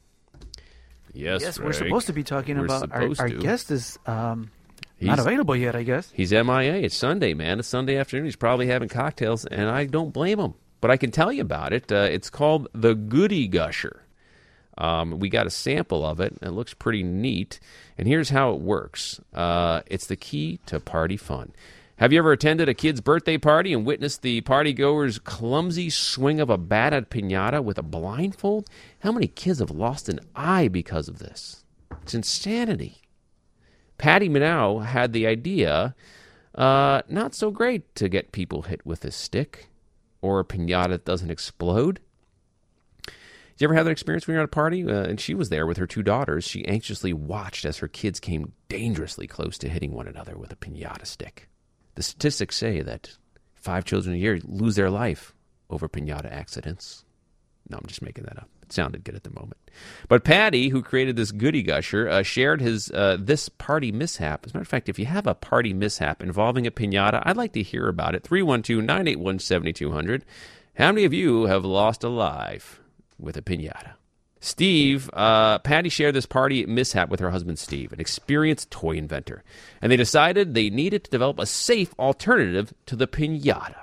Yes, Yes, we're Frank. supposed to be talking We're about our, supposed our to. guest is um, He's- not available yet, I guess. He's M I A. It's Sunday, man. It's Sunday afternoon. He's probably having cocktails, and I don't blame him. But I can tell you about it. Uh, it's called the Goody Gusher. Um, we got a sample of it. It looks pretty neat. And here's how it works. Uh, it's the key to party fun. Have you ever attended a kid's birthday party and witnessed the partygoer's clumsy swing of a battered piñata with a blindfold? How many kids have lost an eye because of this? It's insanity. Patty Minow had the idea, uh, not so great to get people hit with a stick or a piñata that doesn't explode. Did you ever have that experience when you were at a party? Uh, and she was there with her two daughters. She anxiously watched as her kids came dangerously close to hitting one another with a piñata stick. The statistics say that five children a year lose their life over piñata accidents. No, I'm just making that up. It sounded good at the moment. But Patty, who created this goody gusher, uh, shared his uh, this party mishap. As a matter of fact, if you have a party mishap involving a piñata, I'd like to hear about it. three one two, nine eight one, seven two zero zero. How many of you have lost a life with a piñata? Steve, uh, Patty shared this party mishap with her husband Steve, an experienced toy inventor. And they decided they needed to develop a safe alternative to the piñata.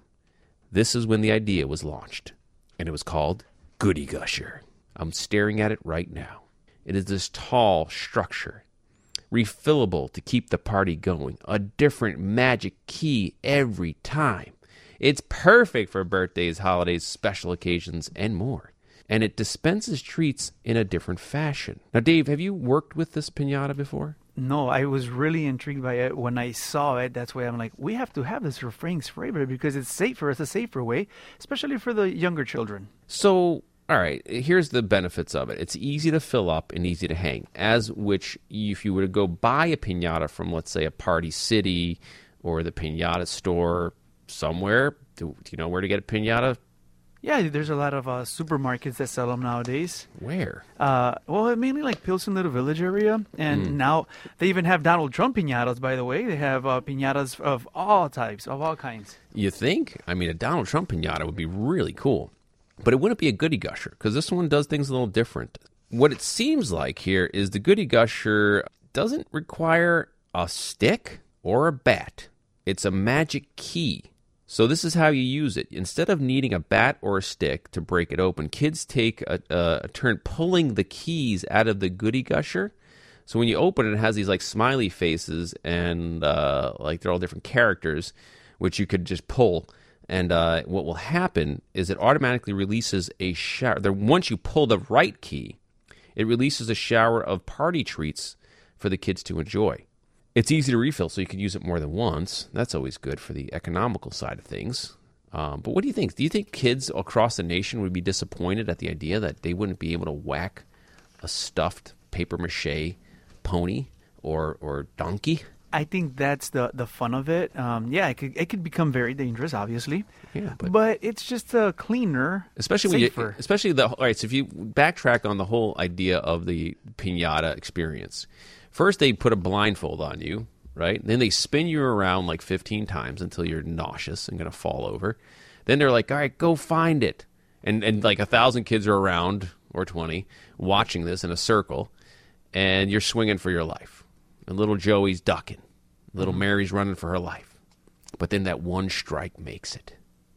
This is when the idea was launched. And it was called Goody Gusher. I'm staring at it right now. It is this tall structure, refillable to keep the party going, a different magic key every time. It's perfect for birthdays, holidays, special occasions, and more. And it dispenses treats in a different fashion. Now, Dave, have you worked with this piñata before? No, I was really intrigued by it when I saw it. That's why I'm like, we have to have this for Frank's Forever because it's safer. It's a safer way, especially for the younger children. So, all right, here's the benefits of it. It's easy to fill up and easy to hang, as which if you were to go buy a piñata from, let's say, a Party City or the piñata store somewhere, do, do you know where to get a piñata? Yeah, there's a lot of uh, supermarkets that sell them nowadays. Where? Uh, well, mainly like Pilsen Little Village area. And Mm. now they even have Donald Trump piñatas, by the way. They have uh, piñatas of all types, of all kinds. You think? I mean, a Donald Trump piñata would be really cool. But it wouldn't be a Goody Gusher, because this one does things a little different. What it seems like here is the Goody Gusher doesn't require a stick or a bat. It's a magic key. So this is how you use it. Instead of needing a bat or a stick to break it open, kids take a, a, a turn pulling the keys out of the Goody Gusher. So when you open it, it has these like smiley faces and uh, like they're all different characters, which you could just pull. And uh, what will happen is it automatically releases a shower. There, once you pull the right key, it releases a shower of party treats for the kids to enjoy. It's easy to refill, so you can use it more than once. That's always good for the economical side of things. Um, but what do you think? Do you think kids across the nation would be disappointed at the idea that they wouldn't be able to whack a stuffed papier-mâché pony or or donkey? I think that's the, the fun of it. Um, yeah, it could, it could become very dangerous, obviously. Yeah, but, but, it's just a cleaner, especially when safer. you, especially the all right. So if you backtrack on the whole idea of the piñata experience. First, they put a blindfold on you, right? Then they spin you around like fifteen times until you're nauseous and going to fall over. Then they're like, all right, go find it. And and like a thousand kids are around, or twenty, watching this in a circle, and you're swinging for your life. And little Joey's ducking. Little mm-hmm. Mary's running for her life. But then that one strike makes it.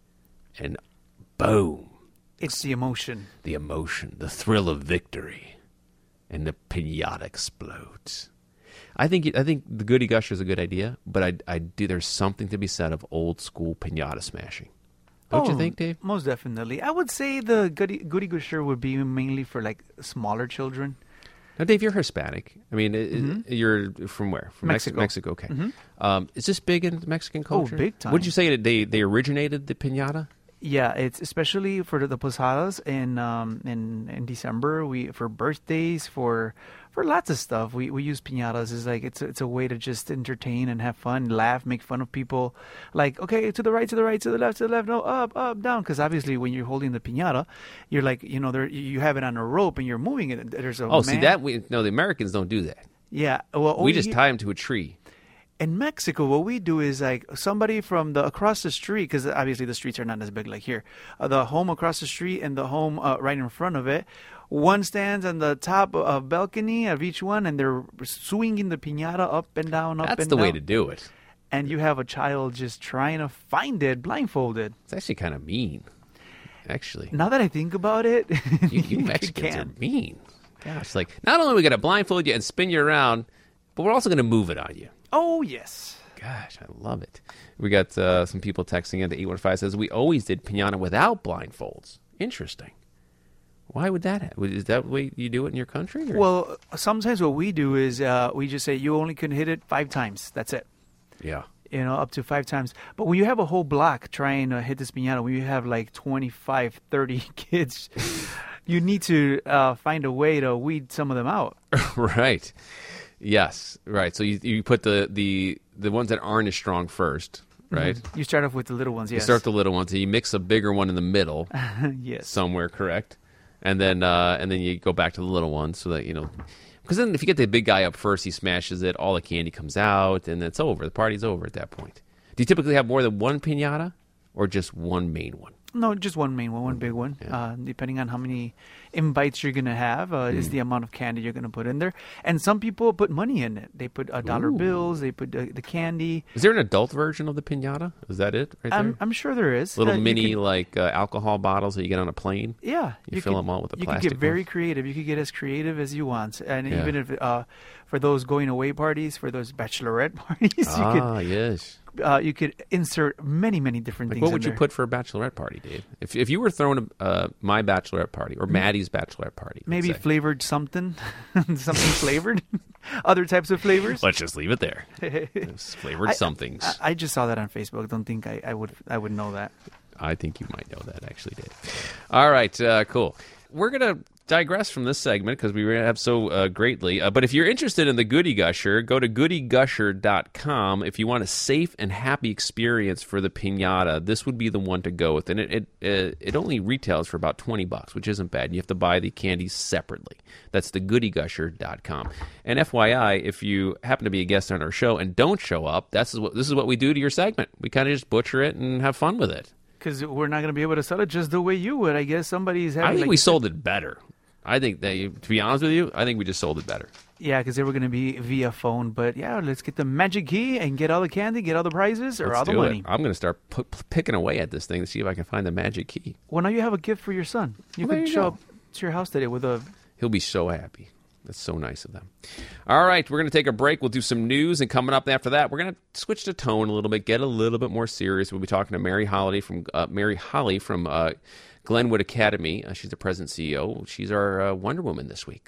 And boom. It's the emotion. The emotion, the thrill of victory. And the piñata explodes. I think I think the Goody Gusher is a good idea, but I, I do. There's something to be said of old school piñata smashing. Don't oh, you think, Dave? Most definitely. I would say the Goody Goody Gusher would be mainly for like smaller children. Now, Dave, you're Hispanic. I mean, Mm-hmm. you're from where? From Mexico. Mexico. Okay. Mm-hmm. Um, is this big in Mexican culture? Oh, big time. Would you say that they they originated the piñata? Yeah, it's especially for the, the posadas in um in, in December. We for birthdays, for for lots of stuff. We we use piñatas. It's like it's a, it's a way to just entertain and have fun, laugh, make fun of people. Like, okay, to the right, to the right, to the left, to the left, no, up, up, down. Because obviously, when you're holding the piñata, you're like, you know, there you have it on a rope and you're moving it. There's a Oh, man. see that we no, the Americans don't do that. Yeah, well, We oh, just he- tie them to a tree. In Mexico, what we do is like somebody from the across the street, because obviously the streets are not as big like here. Uh, the home across the street and the home uh, right in front of it, one stands on the top of a balcony of each one, and they're swinging the piñata up and down, up That's and the down. way to do it. And you have a child just trying to find it blindfolded. It's actually kind of mean, actually. Now that I think about it, You, you you Mexicans are can. mean. Gosh, like not only are we going to blindfold you and spin you around, but we're also going to move it on you. Oh yes. Gosh, I love it. We got uh, some people texting in. The eight one five says, we always did piñata without blindfolds. Interesting. Why would that happen? Is that the way you do it in your country? Or? Well, sometimes what we do is uh, we just say you only can hit it five times. That's it. yeah. You know, up to five times. But when you have a whole block trying to hit this piñata, when you have like twenty-five, thirty kids, you need to uh, find a way to weed some of them out. Right. Yes. Right. So you you put the, the, the ones that aren't as strong first, right? Mhm. You start off with the little ones, yes. You start with the little ones, and you mix a bigger one in the middle yes. somewhere, correct? And then uh, and then you go back to the little one so that, you know, because then if you get the big guy up first, he smashes it, all the candy comes out, and it's over. The party's over at that point. Do you typically have more than one piñata or just one main one? No, just one main one, one big one. Yeah. Uh, depending on how many invites you're going to have, uh, Mm. is the amount of candy you're going to put in there. And some people put money in it. They put uh, dollar Ooh. bills. They put uh, the candy. Is there an adult version of the piñata? Is that it right there? I'm, I'm sure there is. Little Uh, you mini, could- like, uh, alcohol bottles that you get on a plane? Yeah. You fill them all with the You plastic could get very ones? creative. You could get as creative as you want. And Yeah. even if, uh, for those going away parties, for those bachelorette parties, you Ah, yes. could uh, you could insert many, many different Like, things what in would you there. put for a bachelorette party, Dave? If if you were throwing a, uh, my bachelorette party or Maddie's bachelorette party, let's Maybe say. flavored something, something flavored, other types of flavors. Let's just leave it there. It's flavored I- somethings. I, I just saw that on Facebook. Don't think I, I would I would know that. I think you might know that, actually, Dave. All right, uh, cool. We're going to digress from this segment because we have so uh, greatly. Uh, but if you're interested in the Goody Gusher, go to goody gusher dot com. If you want a safe and happy experience for the piñata, this would be the one to go with. And it it, uh, it only retails for about twenty bucks, which isn't bad. You have to buy the candies separately. That's the goody gusher dot com. And F Y I, if you happen to be a guest on our show and don't show up, that's what, this is what we do to your segment. We kind of just butcher it and have fun with it. Because we're not going to be able to sell it just the way you would. I guess somebody's having. I think like we you said- sold it better. I think that, you- to be honest with you, I think we just sold it better. Yeah, because they were going to be via phone. But yeah, let's get the magic key and get all the candy, get all the prizes, or Let's all the do money. it. I'm going to start p- p- picking away at this thing to see if I can find the magic key. Well, now you have a gift for your son. You Well, there could you show go. up to your house today with a. He'll be so happy. That's so nice of them. All right, we're going to take a break. We'll do some news, and coming up after that, we're going to switch the tone a little bit, get a little bit more serious. We'll be talking to Mary Holly from uh, Mary Holly from uh, Glenwood Academy. Uh, she's the president and C E O. She's our uh, Wonder Woman this week.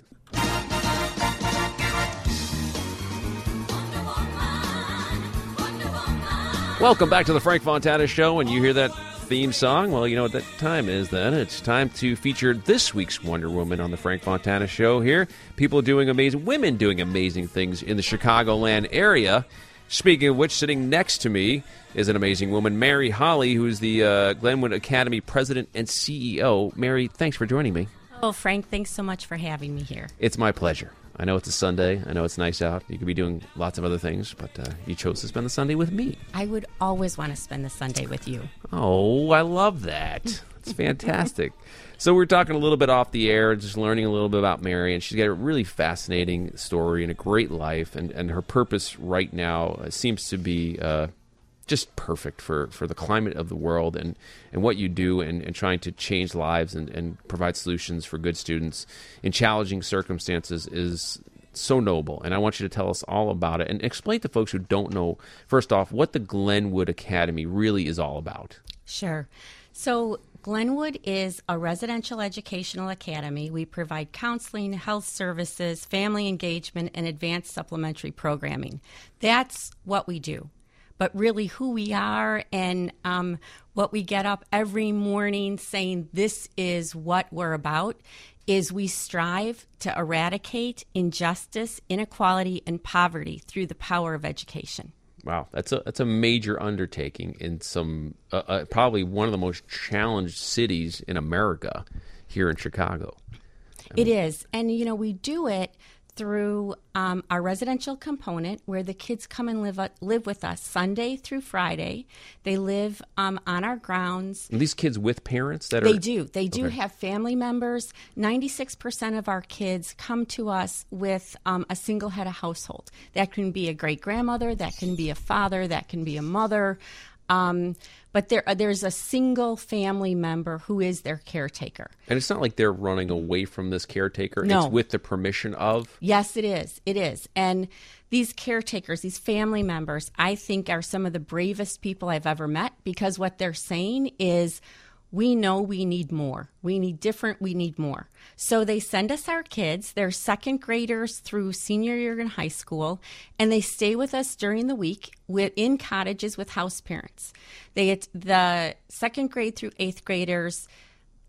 Welcome back to the Frank Fontana Show, and you hear that theme song? Well, you know what that time is then. It's time to feature this week's Wonder Woman on the Frank Fontana Show here. People doing amazing, women doing amazing things in the Chicagoland area. Speaking of which, sitting next to me is an amazing woman, Mary Holly, who is the uh, Glenwood Academy president and C E O. Mary, thanks for joining me. Oh, Frank, thanks so much for having me here. It's my pleasure. I know it's a Sunday. I know it's nice out. You could be doing lots of other things, but uh, you chose to spend the Sunday with me. I would always want to spend the Sunday with you. Oh, I love that. It's fantastic. So we're talking a little bit off the air, just learning a little bit about Mary, and she's got a really fascinating story and a great life, and, and her purpose right now uh, seems to be uh, just perfect for, for the climate of the world and, and what you do and, and trying to change lives and, and provide solutions for good students in challenging circumstances is so noble. And I want you to tell us all about it and explain to folks who don't know, first off, what the Glenwood Academy really is all about. Sure. So Glenwood is a residential educational academy. We provide counseling, health services, family engagement, and advanced supplementary programming. That's what we do. But really who we are and um, what we get up every morning saying this is what we're about is we strive to eradicate injustice, inequality, and poverty through the power of education. Wow, that's a that's a major undertaking in some uh, uh, probably one of the most challenged cities in America, here in Chicago. It is, and you know we do it through um, our residential component, where the kids come and live uh, live with us Sunday through Friday. They live um, on our grounds. And these kids with parents that are They do. They do Okay. have family members. ninety-six percent of our kids come to us with um, a single head of household. That can be a great-grandmother, that can be a father, that can be a mother. Um, but there, uh, there's a single family member who is their caretaker. And it's not like they're running away from this caretaker. No. It's with the permission of. Yes, it is. It is. And these caretakers, these family members, I think are some of the bravest people I've ever met, because what they're saying is, we know we need more. We need different, we need more. So they send us our kids. They're second graders through senior year in high school, and they stay with us during the week with, in cottages with house parents. They, the second grade through eighth graders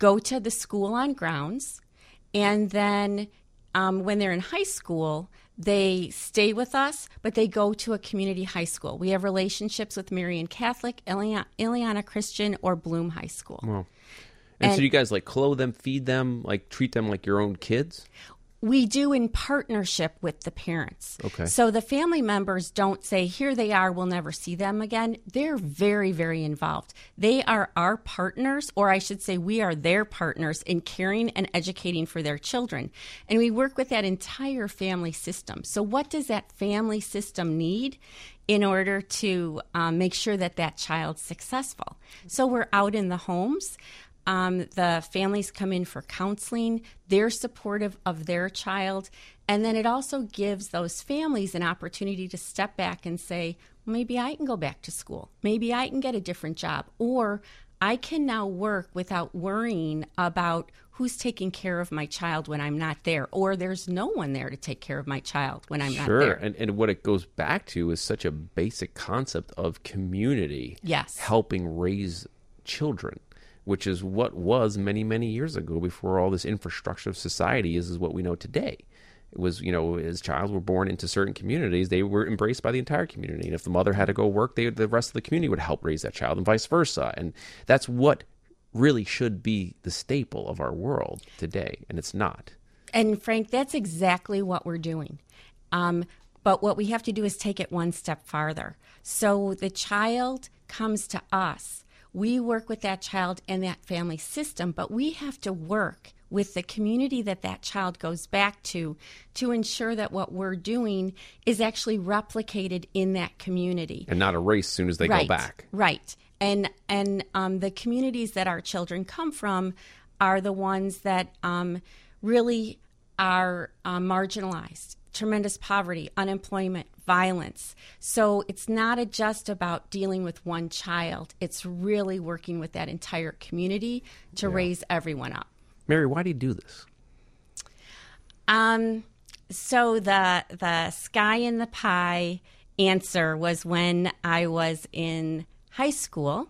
go to the school on grounds, and then um, when they're in high school, they stay with us, but they go to a community high school. We have relationships with Marian Catholic, Ileana, Ileana Christian, or Bloom High School. Wow. And, And- so you guys like clothe them, feed them, like treat them like your own kids? We do in partnership with the parents. Okay. So the family members don't say, here they are, we'll never see them again. They're very, very involved. They are our partners, or I should say we are their partners in caring and educating for their children. And we work with that entire family system. So what does that family system need in order to um, make sure that that child's successful? So we're out in the homes. Um, the families come in for counseling. They're supportive of their child. And then it also gives those families an opportunity to step back and say, maybe I can go back to school. Maybe I can get a different job. Or I can now work without worrying about who's taking care of my child when I'm not there. Or there's no one there to take care of my child when I'm Sure. not there. And, and what it goes back to is such a basic concept of community. Yes. Helping raise children, which is what was many, many years ago before all this infrastructure of society is, is what we know today. It was, you know, as child were born into certain communities, they were embraced by the entire community. And if the mother had to go work, they, the rest of the community would help raise that child and vice versa. And that's what really should be the staple of our world today. And it's not. And Frank, that's exactly what we're doing. Um, but what we have to do is take it one step farther. So the child comes to us. We work with that child and that family system, but we have to work with the community that that child goes back to to ensure that what we're doing is actually replicated in that community. And not erased as soon as they right, go back. Right. And and um, the communities that our children come from are the ones that um, really are uh, marginalized. Tremendous poverty, unemployment, violence. So it's not a, just about dealing with one child. It's really working with that entire community to Yeah. raise everyone up. Mary, why do you do this? Um, so the the sky in the pie answer was when I was in high school.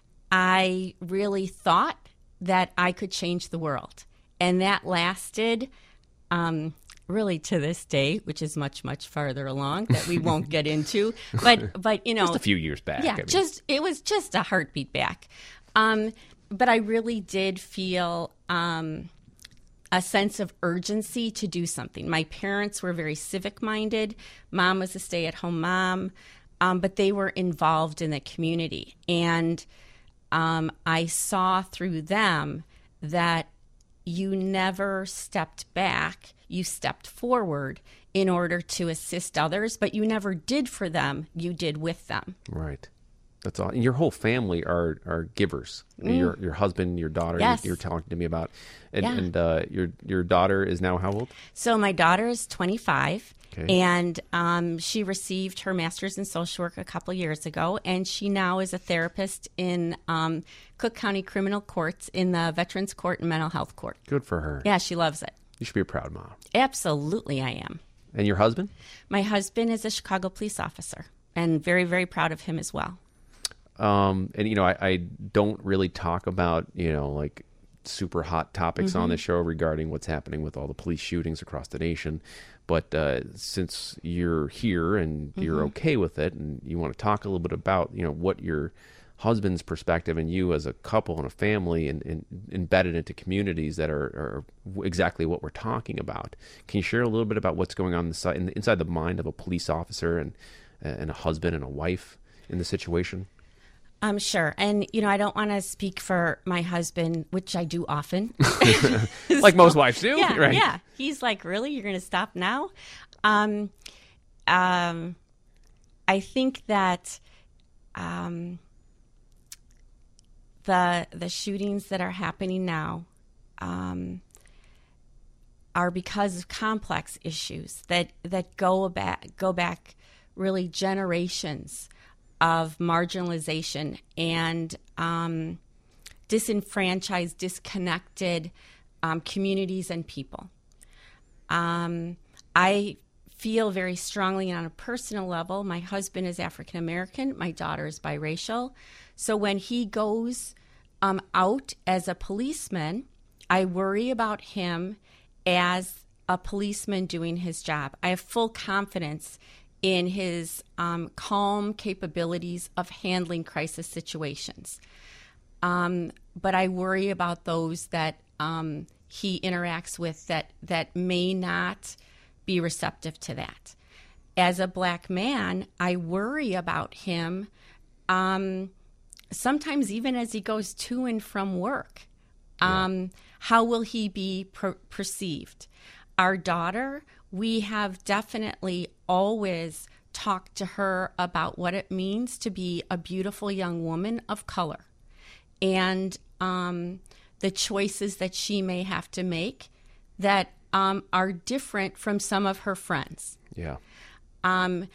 I really thought that I could change the world, and that lasted. Um, really to this day, which is much, much farther along that we won't get into. But, but you know. Just a few years back. Yeah, I mean. just it was just a heartbeat back. Um, but I really did feel um, a sense of urgency to do something. My parents were very civic-minded. Mom was a stay-at-home mom, um, but they were involved in the community. And um, I saw through them that you never stepped back. You stepped forward in order to assist others, but you never did for them. You did with them. Right. That's all. And your whole family are, are givers. Mm. Your your husband, your daughter, Yes. you, you're talking to me about. And, Yeah. and uh, your your daughter is now how old? So my daughter is twenty-five, Okay. and um, she received her master's in social work a couple years ago, and she now is a therapist in um, Cook County Criminal Courts in the Veterans Court and Mental Health Court. Good for her. Yeah, she loves it. You should be a proud mom. Absolutely, I am. And your husband? My husband is a Chicago police officer, and very, very proud of him as well. Um, and, you know, I, I don't really talk about, you know, like super hot topics Mm-hmm. on the show regarding what's happening with all the police shootings across the nation. But uh, since you're here and you're Mm-hmm. okay with it and you want to talk a little bit about, you know, what your husband's perspective and you as a couple and a family and, and embedded into communities that are, are exactly what we're talking about. Can you share a little bit about what's going on inside, inside the mind of a police officer and, and a husband and a wife in the situation? Um, sure. And, you know, I don't want to speak for my husband, which I do often. Like most wives do, Yeah, right? yeah. He's like, really? You're going to stop now? Um, um, I think that um, the the shootings that are happening now um, are because of complex issues that, that go back go back really generations of marginalization and um, disenfranchised, disconnected um, communities and people. Um, I feel very strongly on a personal level. My husband is African American. My daughter is biracial. So when he goes um, out as a policeman. I worry about him as a policeman doing his job. I have full confidence in his um, calm capabilities of handling crisis situations. Um, but I worry about those that um, he interacts with that, that may not be receptive to that. As a black man, I worry about him um, sometimes even as he goes to and from work. Um, yeah. How will he be per- perceived? Our daughter, we have definitely always talked to her about what it means to be a beautiful young woman of color and um, the choices that she may have to make that um, are different from some of her friends. Yeah. Um,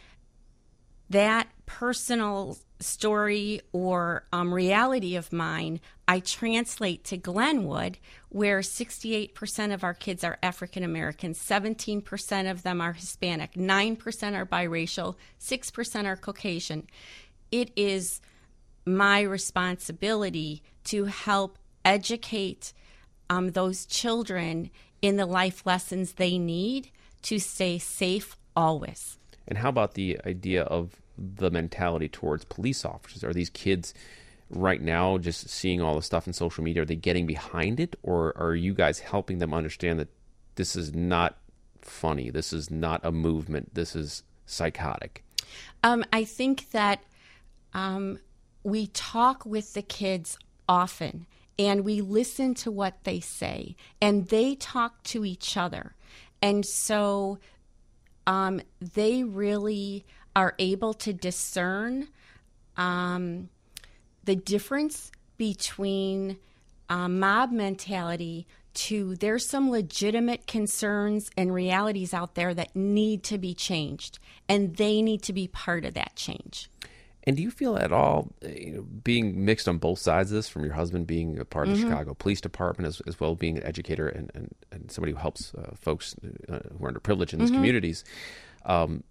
that personal story or um, reality of mine, I translate to Glenwood, where sixty-eight percent of our kids are African American, seventeen percent of them are Hispanic, nine percent are biracial, six percent are Caucasian. It is my responsibility to help educate um, those children in the life lessons they need to stay safe always. And how about the idea of the mentality towards police officers? Are these kids right now just seeing all the stuff in social media? Are they getting behind it, or are you guys helping them understand that this is not funny? This is not a movement. This is psychotic. Um, I think that um, we talk with the kids often, and we listen to what they say, and they talk to each other. And so um, they really are able to discern um, the difference between uh, mob mentality to there's some legitimate concerns and realities out there that need to be changed, and they need to be part of that change. And do you feel at all, you know, being mixed on both sides of this, from your husband being a part of Mm-hmm. the Chicago Police Department as, as well as being an educator and, and, and somebody who helps uh, folks uh, who are underprivileged in these Mm-hmm. communities, um,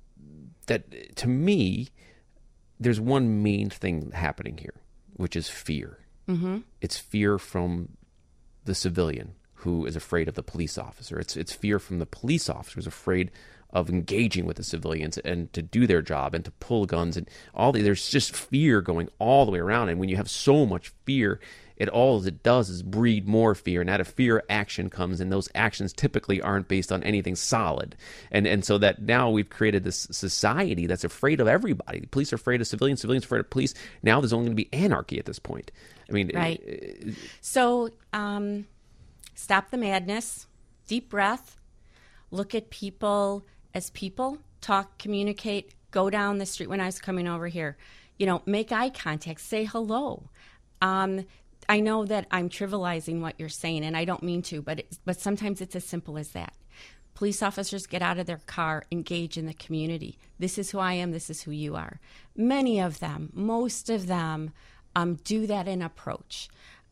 that to me, there's one main thing happening here, which is fear. Mm-hmm. It's fear from the civilian who is afraid of the police officer. It's it's fear from the police officer who's afraid of engaging with the civilians and to do their job and to pull guns and all the, there's just fear going all the way around. And when you have so much fear, it all it does is breed more fear. And out of fear, action comes, and those actions typically aren't based on anything solid. And and so that now we've created this society that's afraid of everybody. The police are afraid of civilians, civilians are afraid of police. Now there's only going to be anarchy at this point. I mean, Right. uh, So um, stop the madness, deep breath, look at people as people, talk, communicate, go down the street. When I was coming over here, you know, make eye contact, say hello. Um, I know that I'm trivializing what you're saying, and I don't mean to, but it, but sometimes it's as simple as that. Police officers get out of their car, engage in the community. This is who I am. This is who you are. Many of them, most of them, um, do that in approach.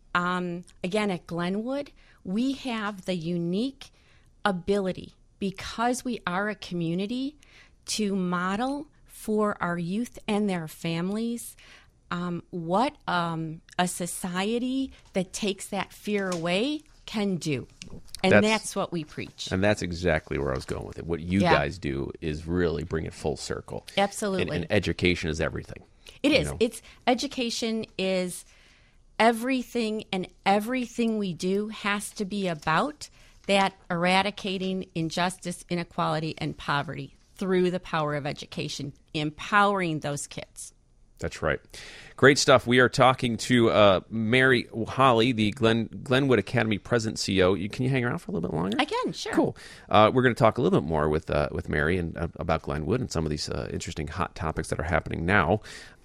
Um, again, at Glenwood, we have the unique ability, because we are a community, to model for our youth and their families um, what um, a society that takes that fear away can do. And that's, That's- that's what we preach. and that's exactly where I was going with it. What you Yeah. guys do is really bring it full circle. Absolutely. And, and education is everything. It you is. know? It's education is everything, and everything we do has to be about that eradicating injustice, inequality, and poverty through the power of education, empowering those kids. That's right. Great stuff. We are talking to uh, Mary Holly, the Glen, Glenwood Academy President C E O. You, can you hang around for a little bit longer? I can, sure. Cool. Uh, we're going to talk a little bit more with uh, with Mary and uh, about Glenwood and some of these uh, interesting hot topics that are happening now.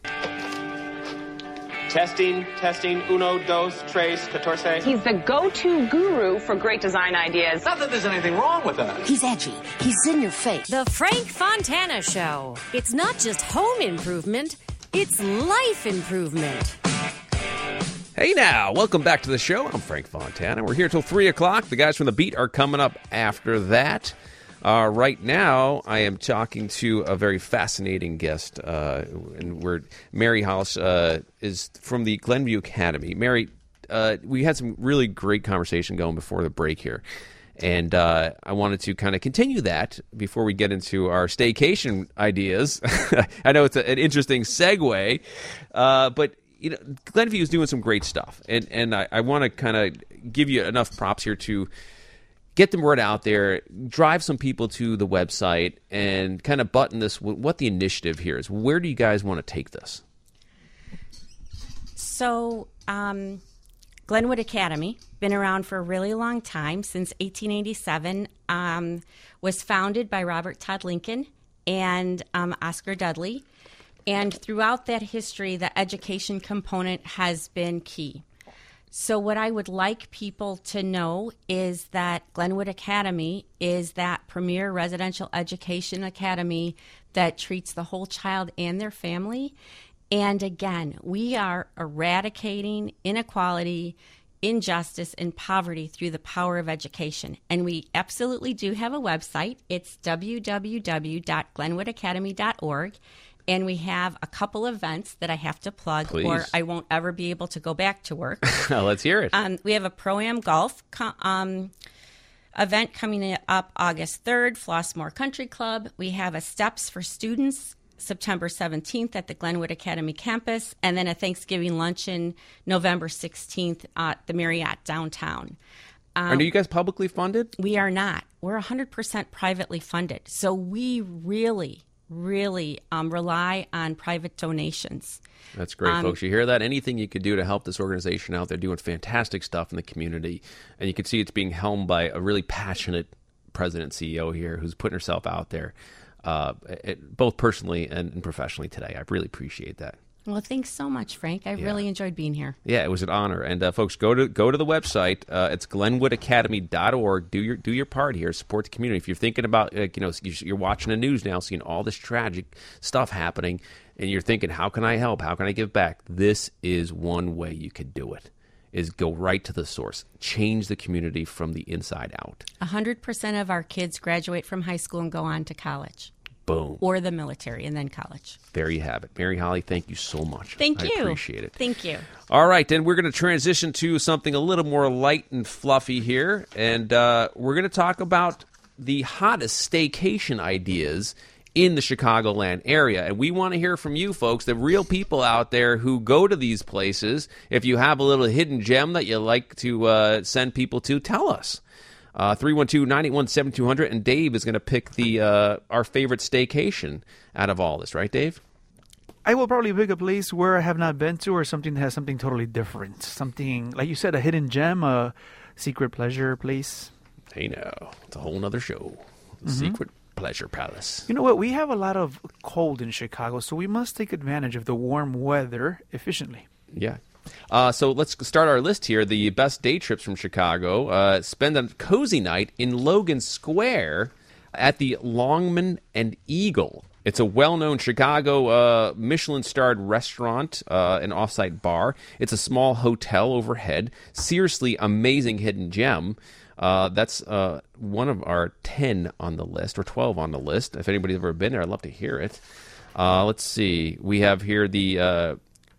Testing, testing, uno, dos, tres, catorce. He's the go-to guru for great design ideas. Not that there's anything wrong with that. He's edgy. He's in your face. The Frank Fontana Show. It's not just home improvement, it's life improvement. Hey now, welcome back to the show. I'm Frank Fontana. We're here till three o'clock. The guys from The Beat are coming up after that. Uh, right now, I am talking to a very fascinating guest, uh, and we're Mary Hollis uh, is from the Glenview Academy. Mary, uh, we had some really great conversation going before the break here. And uh, I wanted to kind of continue that before we get into our staycation ideas. I know it's a, an interesting segue, uh, but you know, Glenview is doing some great stuff. And, and I, I want to kind of give you enough props here to get the word out there, drive some people to the website, and kind of button this, what the initiative here is. Where do you guys want to take this? So, um, Glenwood Academy, been around for a really long time, since eighteen eighty-seven, um, was founded by Robert Todd Lincoln and um, Oscar Dudley. And throughout that history, the education component has been key. So what I would like people to know is that Glenwood Academy is that premier residential education academy that treats the whole child and their family. And again, we are eradicating inequality, injustice, and poverty through the power of education. And we absolutely do have a website. It's w w w dot glenwood academy dot org. And we have a couple events that I have to plug, Please. or I won't ever be able to go back to work. Let's hear it. Um, we have a Pro-Am Golf co- um, event coming up August third, Flossmoor Country Club. We have a Steps for Students September seventeenth at the Glenwood Academy campus, and then a Thanksgiving luncheon November sixteenth at the Marriott downtown. Um, Are you guys publicly funded? We are not. We're one hundred percent privately funded. So we really, really um, rely on private donations. That's great, Um, folks. You hear that? Anything you could do to help this organization out, they're doing fantastic stuff in the community. And you can see it's being helmed by a really passionate president and C E O here who's putting herself out there, uh, it, both personally and, and professionally today. I really appreciate that. Well, thanks so much, Frank. I Yeah. really enjoyed being here. Yeah, it was an honor. And uh, folks, go to go to the website. Uh, it's glenwood academy dot org. Do your do your part here. Support the community. If you're thinking about, like, you know, you're watching the news now, seeing all this tragic stuff happening, and you're thinking, how can I help? How can I give back? This is one way you could do it. Is go right to the source. Change the community from the inside out. one hundred percent of our kids graduate from high school and go on to college. Boom. Or the military and then college. There you have it. Mary Holly, thank you so much. Thank I you. appreciate it. Thank you. All right, then we're going to transition to something a little more light and fluffy here. And uh, we're going to talk about the hottest staycation ideas in the Chicagoland area. And we want to hear from you folks, the real people out there who go to these places. If you have a little hidden gem that you like to uh, send people to, tell us. Uh, three one two, nine eight one, seven two zero zero, and Dave is going to pick the uh, our favorite staycation out of all this, right, Dave? I will probably pick a place where I have not been to, or something that has something totally different. Something, like you said, a hidden gem, a secret pleasure place. Hey, now, it's a whole nother show. The Mhm. Secret Pleasure Palace. You know what? We have a lot of cold in Chicago, so we must take advantage of the warm weather efficiently. Yeah. Uh, so let's start our list here. The best day trips from Chicago. Uh, spend a cozy night in Logan Square at the Longman and Eagle. It's a well-known Chicago uh, Michelin-starred restaurant, uh, an off-site bar. It's a small hotel overhead. Seriously amazing hidden gem. Uh, that's uh, one of our ten on the list, or twelve on the list. If anybody's ever been there, I'd love to hear it. Uh, let's see. We have here the uh,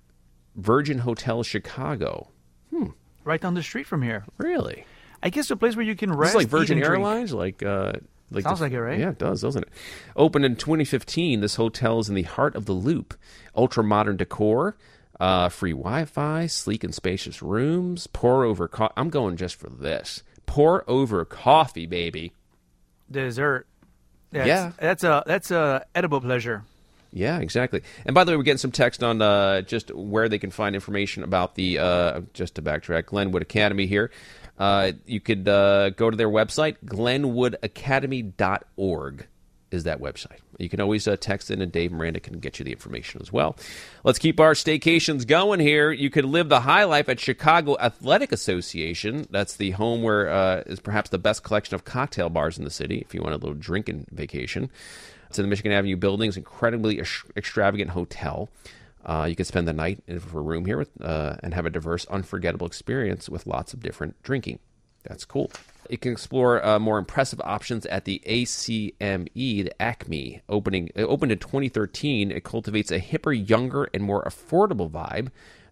Virgin Hotel Chicago. Hmm. Right down the street from here. Really? I guess a place where you can This rest. is like eat, Virgin and drink. Airlines? Like, uh, like Sounds the- like it, right? Yeah, it does, doesn't it? Opened in twenty fifteen, this hotel is in the heart of the Loop. Ultra-modern decor, uh, free Wi-Fi, sleek and spacious rooms, pour-over coffee. I'm going just for this. Pour-over coffee, baby. Dessert. That's, Yeah. That's a, that's a edible pleasure. Yeah, exactly. And by the way, we're getting some text on uh, just where they can find information about the, uh, just to backtrack, Glenwood Academy here. Uh, you could uh, go to their website, glenwood academy dot org is that website. You can always uh, text in, and Dave Miranda can get you the information as well. Let's keep our staycations going here. You could live the high life at Chicago Athletic Association. That's the home where uh, is perhaps the best collection of cocktail bars in the city, if you want a little drinking vacation. It's in the Michigan Avenue building. It's an incredibly ex- extravagant hotel. Uh, you can spend the night in a room here with, uh, and have a diverse, unforgettable experience with lots of different drinking. That's cool. You can explore uh, more impressive options at the A C M E, the Acme, opening. It opened in twenty thirteen. It cultivates a hipper, younger, and more affordable vibe.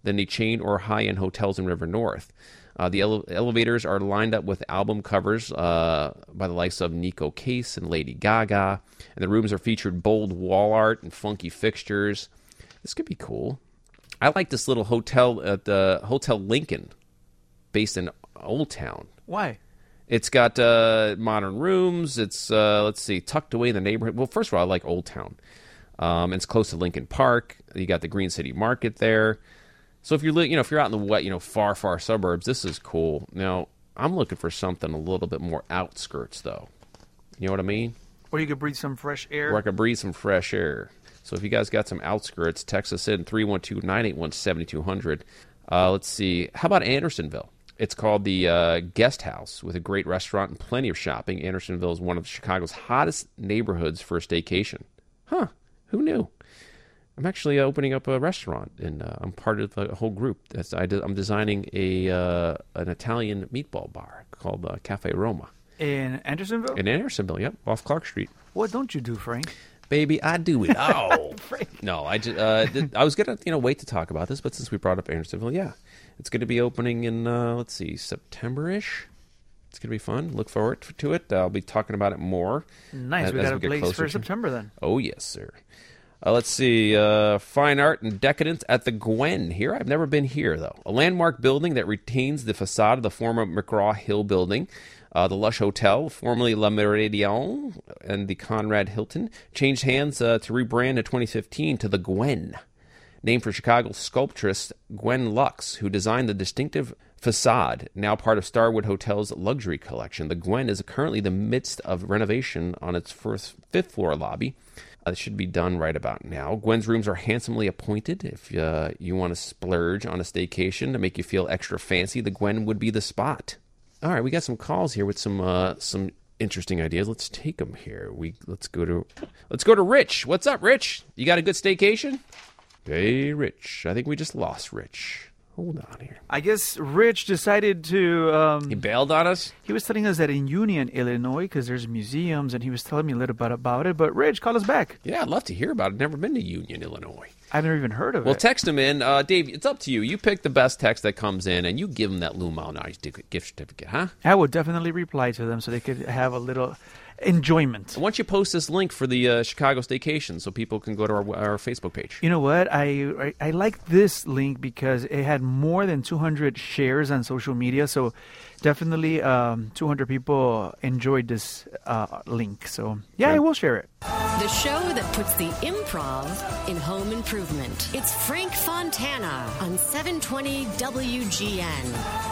than the chain or high-end hotels in River North. Uh, the ele- elevators are lined up with album covers uh, by the likes of Nico Case and Lady Gaga, and the rooms are featured bold wall art and funky fixtures. This could be cool. I like this little hotel at the Hotel Lincoln, based in Old Town. Why? It's got uh, modern rooms. It's, uh, let's see, tucked away in the neighborhood. Well, first of all, I like Old Town. Um, it's close to Lincoln Park. You got the Green City Market there. So if you're, li- you know, if you're out in the wet, you know, far, far suburbs, this is cool. Now, I'm looking for something a little bit more outskirts, though. You know what I mean? Or you could breathe some fresh air. Or I could breathe some fresh air. So if you guys got some outskirts, text us in three one two, nine eight one, seven two zero zero. Uh, let's see. How about Andersonville? It's called the uh, Guest House with a great restaurant and plenty of shopping. Andersonville is one of Chicago's hottest neighborhoods for a staycation. Huh. Who knew? I'm actually opening up a restaurant, and uh, I'm part of the whole group. That's, I de- I'm designing a uh, an Italian meatball bar called uh, Cafe Roma. In Andersonville? In Andersonville, yep, off Clark Street. What don't you do, Frank? Baby, I do it all. No, I just, uh, th- I was gonna you know wait to talk about this, but since we brought up Andersonville, yeah, it's going to be opening in uh, let's see, September-ish. It's going to be fun. Look forward to it. I'll be talking about it more. Nice. As, we as got we a get place for to- September then. Oh yes, sir. Uh, let's see, uh, Fine Art and Decadence at the Gwen here. I've never been here, though. A landmark building that retains the facade of the former McGraw-Hill building. Uh, the Lush Hotel, formerly La Méridien, and the Conrad Hilton, changed hands uh, to rebrand in twenty fifteen to the Gwen, named for Chicago sculptress Gwen Lux, who designed the distinctive facade, now part of Starwood Hotel's luxury collection. The Gwen is currently in the midst of renovation on its first fifth floor lobby. Uh, it should be done right about now. Gwen's rooms are handsomely appointed. If uh, you want to splurge on a staycation to make you feel extra fancy, the Gwen would be the spot. All right, we got some calls here with some uh, some interesting ideas. Let's take them here. We let's go to let's go to Rich. What's up, Rich? You got a good staycation? Hey, Rich. I think we just lost Rich. Hold on here. I guess Rich decided to... Um, he bailed on us? He was telling us that in Union, Illinois, because there's museums, and he was telling me a little bit about it. But Rich, call us back. Yeah, I'd love to hear about it. Never been to Union, Illinois. I've never even heard of well, it. Well, text him in. Uh, Dave, it's up to you. You pick the best text that comes in, and you give him that Lou Malnati gift certificate, huh? I would definitely reply to them so they could have a little enjoyment. Why don't you post this link for the uh, Chicago staycation so people can go to our, our Facebook page? You know what? I, I I like this link because it had more than two hundred shares on social media. So definitely um, two hundred people enjoyed this uh, link. So yeah, Sure. I will share it. The show that puts the improv in home improvement. It's Frank Fontana on seven twenty W G N.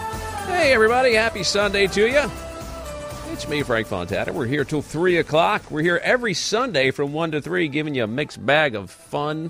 Hey, everybody. Happy Sunday to you. It's me, Frank Fontana. We're here till three o'clock. We're here every Sunday from one to three, giving you a mixed bag of fun,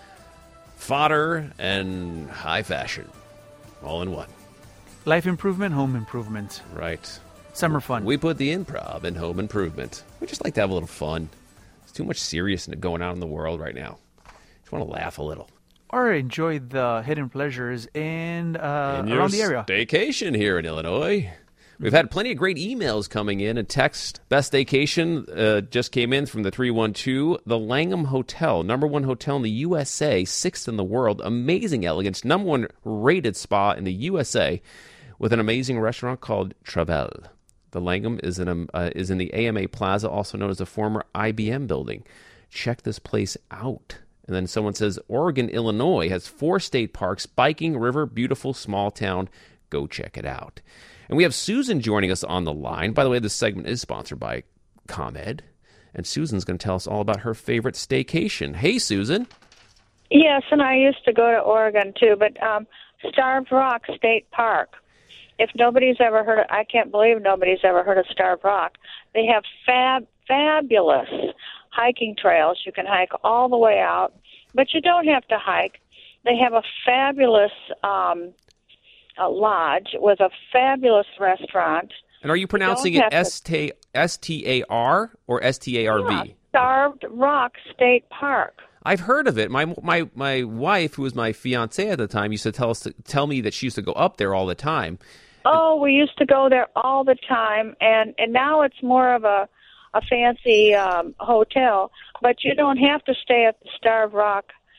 fodder, and high fashion. All in one. Life improvement, home improvement. Right. Summer fun. We put the improv in home improvement. We just like to have a little fun. It's too much seriousness going on in the world right now. Just want to laugh a little. Or enjoy the hidden pleasures in, uh, in your around the area. Staycation here in Illinois. We've had plenty of great emails coming in. A text, Best Staycation, uh, just came in from the three one two. The Langham Hotel, number one hotel in the U S A, sixth in the world. Amazing elegance, number one rated spa in the U S A, with an amazing restaurant called Travel. The Langham is in, a, uh, is in the A M A Plaza, also known as the former I B M building. Check this place out. And then someone says, Oregon, Illinois has four state parks, biking, river, beautiful small town. Go check it out. And we have Susan joining us on the line. By the way, this segment is sponsored by ComEd. And Susan's going to tell us all about her favorite staycation. Hey, Susan. Yes, and I used to go to Oregon, too, but um, Starved Rock State Park. If nobody's ever heard of, I can't believe nobody's ever heard of Starved Rock. They have fab, fabulous hiking trails. You can hike all the way out, but you don't have to hike. They have a fabulous um, a lodge with a fabulous restaurant. And are you pronouncing You it don't have to- S T A R or S T A R V? Yeah, Starved Rock State Park. I've heard of it. My my my wife, who was my fiancée at the time, used to tell us to, tell me that she used to go up there all the time. Oh, we used to go there all the time, and, and now it's more of a, a fancy um, hotel. But you don't have to stay at the Starved Rock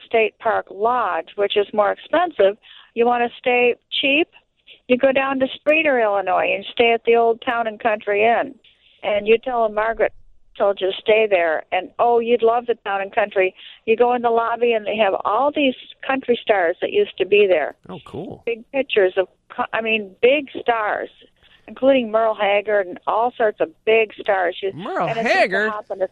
State Park Lodge, which is more expensive, you want to stay cheap, you go down to Streator, Illinois, and stay at the Old Town and Country Inn. And you tell them Margaret told you to stay there. And, oh, you'd love the Town and Country. You go in the lobby, and they have all these country stars that used to be there. Oh, cool. Big pictures of, I mean, big stars, including Merle Haggard and all sorts of big stars. Merle and Haggard?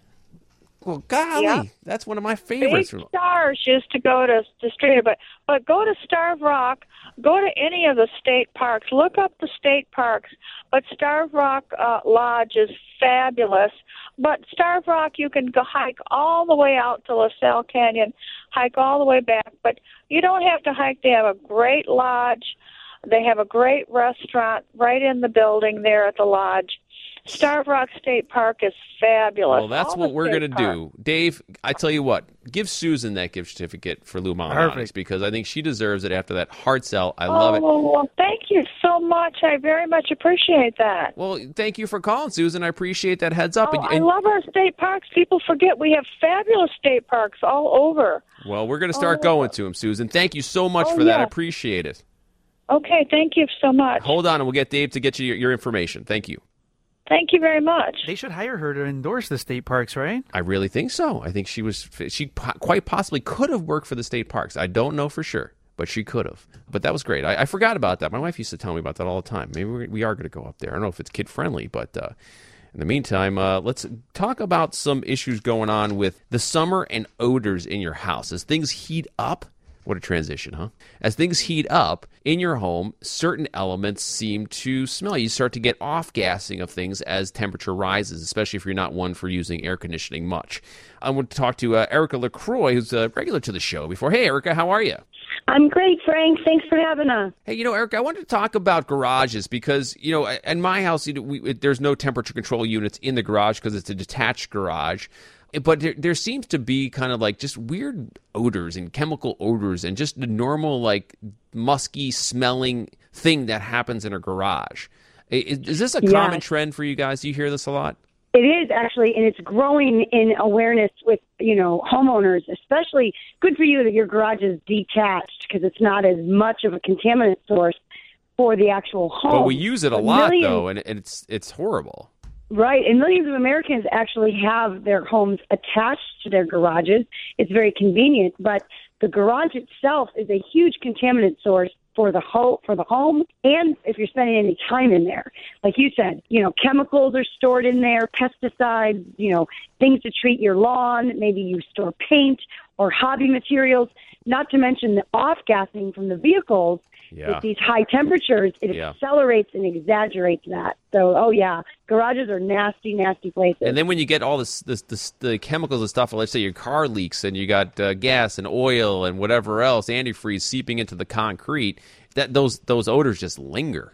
Well, golly, yeah. That's one of my favorites. Big stars used to go to the Streator, but but go to Starved Rock, go to any of the state parks, look up the state parks. But Starved Rock uh, Lodge is fabulous. But Starved Rock, you can go hike all the way out to LaSalle Canyon, hike all the way back. But you don't have to hike. They have a great lodge. They have a great restaurant right in the building there at the lodge. Starved Rock State Park is fabulous. Well, that's All what the we're state going to parks. do. Dave, I tell you what, give Susan that gift certificate for Lou Malnati's Perfect. because I think she deserves it after that hard sell. I love it. Oh, well, thank you so much. I very much appreciate that. Well, thank you for calling, Susan. I appreciate that heads up. Oh, And- I and- love our state parks. People forget we have fabulous state parks all over. well, we're going to start Oh. going to them, Susan. Thank you so much Oh, for that. I yeah. appreciate it. Okay, thank you so much. Hold on, and we'll get Dave to get you your, your information. Thank you. Thank you very much. They should hire her to endorse the state parks, right? I really think so. I think she was she po- quite possibly could have worked for the state parks. I don't know for sure, but she could have. But that was great. I, I forgot about that. My wife used to tell me about that all the time. Maybe we, we are going to go up there. I don't know if it's kid friendly, but uh, in the meantime, uh, let's talk about some issues going on with the summer and odors in your house as things heat up. What a transition, huh? As things heat up in your home, certain elements seem to smell. You start to get off-gassing of things as temperature rises, especially if you're not one for using air conditioning much. I want to talk to uh, Erica LaCroix, who's a regular to the show before. Hey, Erica, how are you? I'm great, Frank. Thanks for having us. Hey, you know, Erica, I wanted to talk about garages because, you know, in my house, you know, we, there's no temperature control units in the garage because it's a detached garage. But there, there seems to be kind of like just weird odors and chemical odors and just the normal like musky smelling thing that happens in a garage. Is, is this a Yeah. common trend for you guys? Do you hear this a lot? It is actually, and it's growing in awareness with, you know, homeowners, especially good for you that your garage is detached because it's not as much of a contaminant source for the actual home. But we use it a But lot, millions- though, and, and it's it's horrible. Right, and millions of Americans actually have their homes attached to their garages. It's very convenient, but the garage itself is a huge contaminant source for the ho- for the home, and if you're spending any time in there. Like you said, you know, chemicals are stored in there, pesticides, you know, things to treat your lawn. Maybe you store paint or hobby materials, not to mention the off-gassing from the vehicles. Yeah. With these high temperatures, it Yeah. accelerates and exaggerates that. So, oh yeah, garages are nasty, nasty places. And then when you get all this, this, this the chemicals and stuff, let's say your car leaks and you got uh, gas and oil and whatever else, antifreeze seeping into the concrete, that those those odors just linger.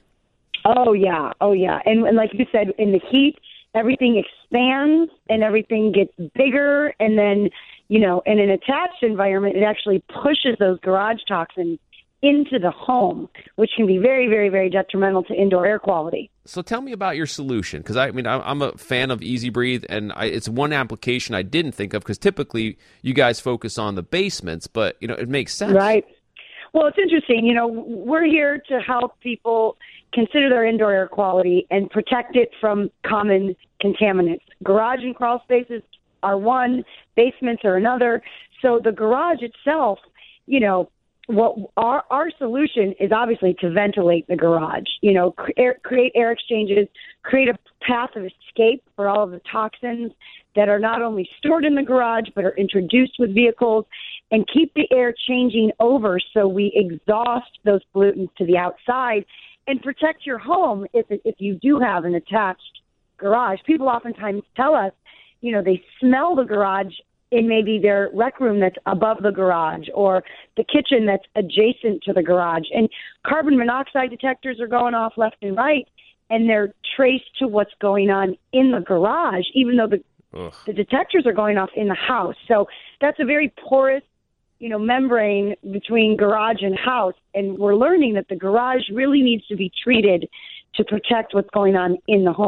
Oh yeah, oh yeah, and, and like you said, in the heat, everything expands and everything gets bigger, and then you know, in an attached environment, it actually pushes those garage toxins into the home, which can be very, very, very detrimental to indoor air quality. So tell me about your solution, because I mean I- I'm a fan of Easy Breathe, and I, it's one application I didn't think of because typically you guys focus on the basements, but you know it makes sense, Right. Well, it's interesting. You know, we're here to help people consider their indoor air quality and protect it from common contaminants. Garage and crawl spaces are one, basements are another. So the garage itself, you know, what our our solution is obviously to ventilate the garage. You know, cre- air, create air exchanges, create a path of escape for all of the toxins that are not only stored in the garage but are introduced with vehicles, and keep the air changing over so we exhaust those pollutants to the outside and protect your home if if you do have an attached garage. People oftentimes tell us, you know, they smell the garage in maybe their rec room that's above the garage or the kitchen that's adjacent to the garage. And carbon monoxide detectors are going off left and right, and they're traced to what's going on in the garage, even though the Ugh. the detectors are going off in the house. So that's a very porous, you know, membrane between garage and house. And we're learning that the garage really needs to be treated to protect what's going on in the home.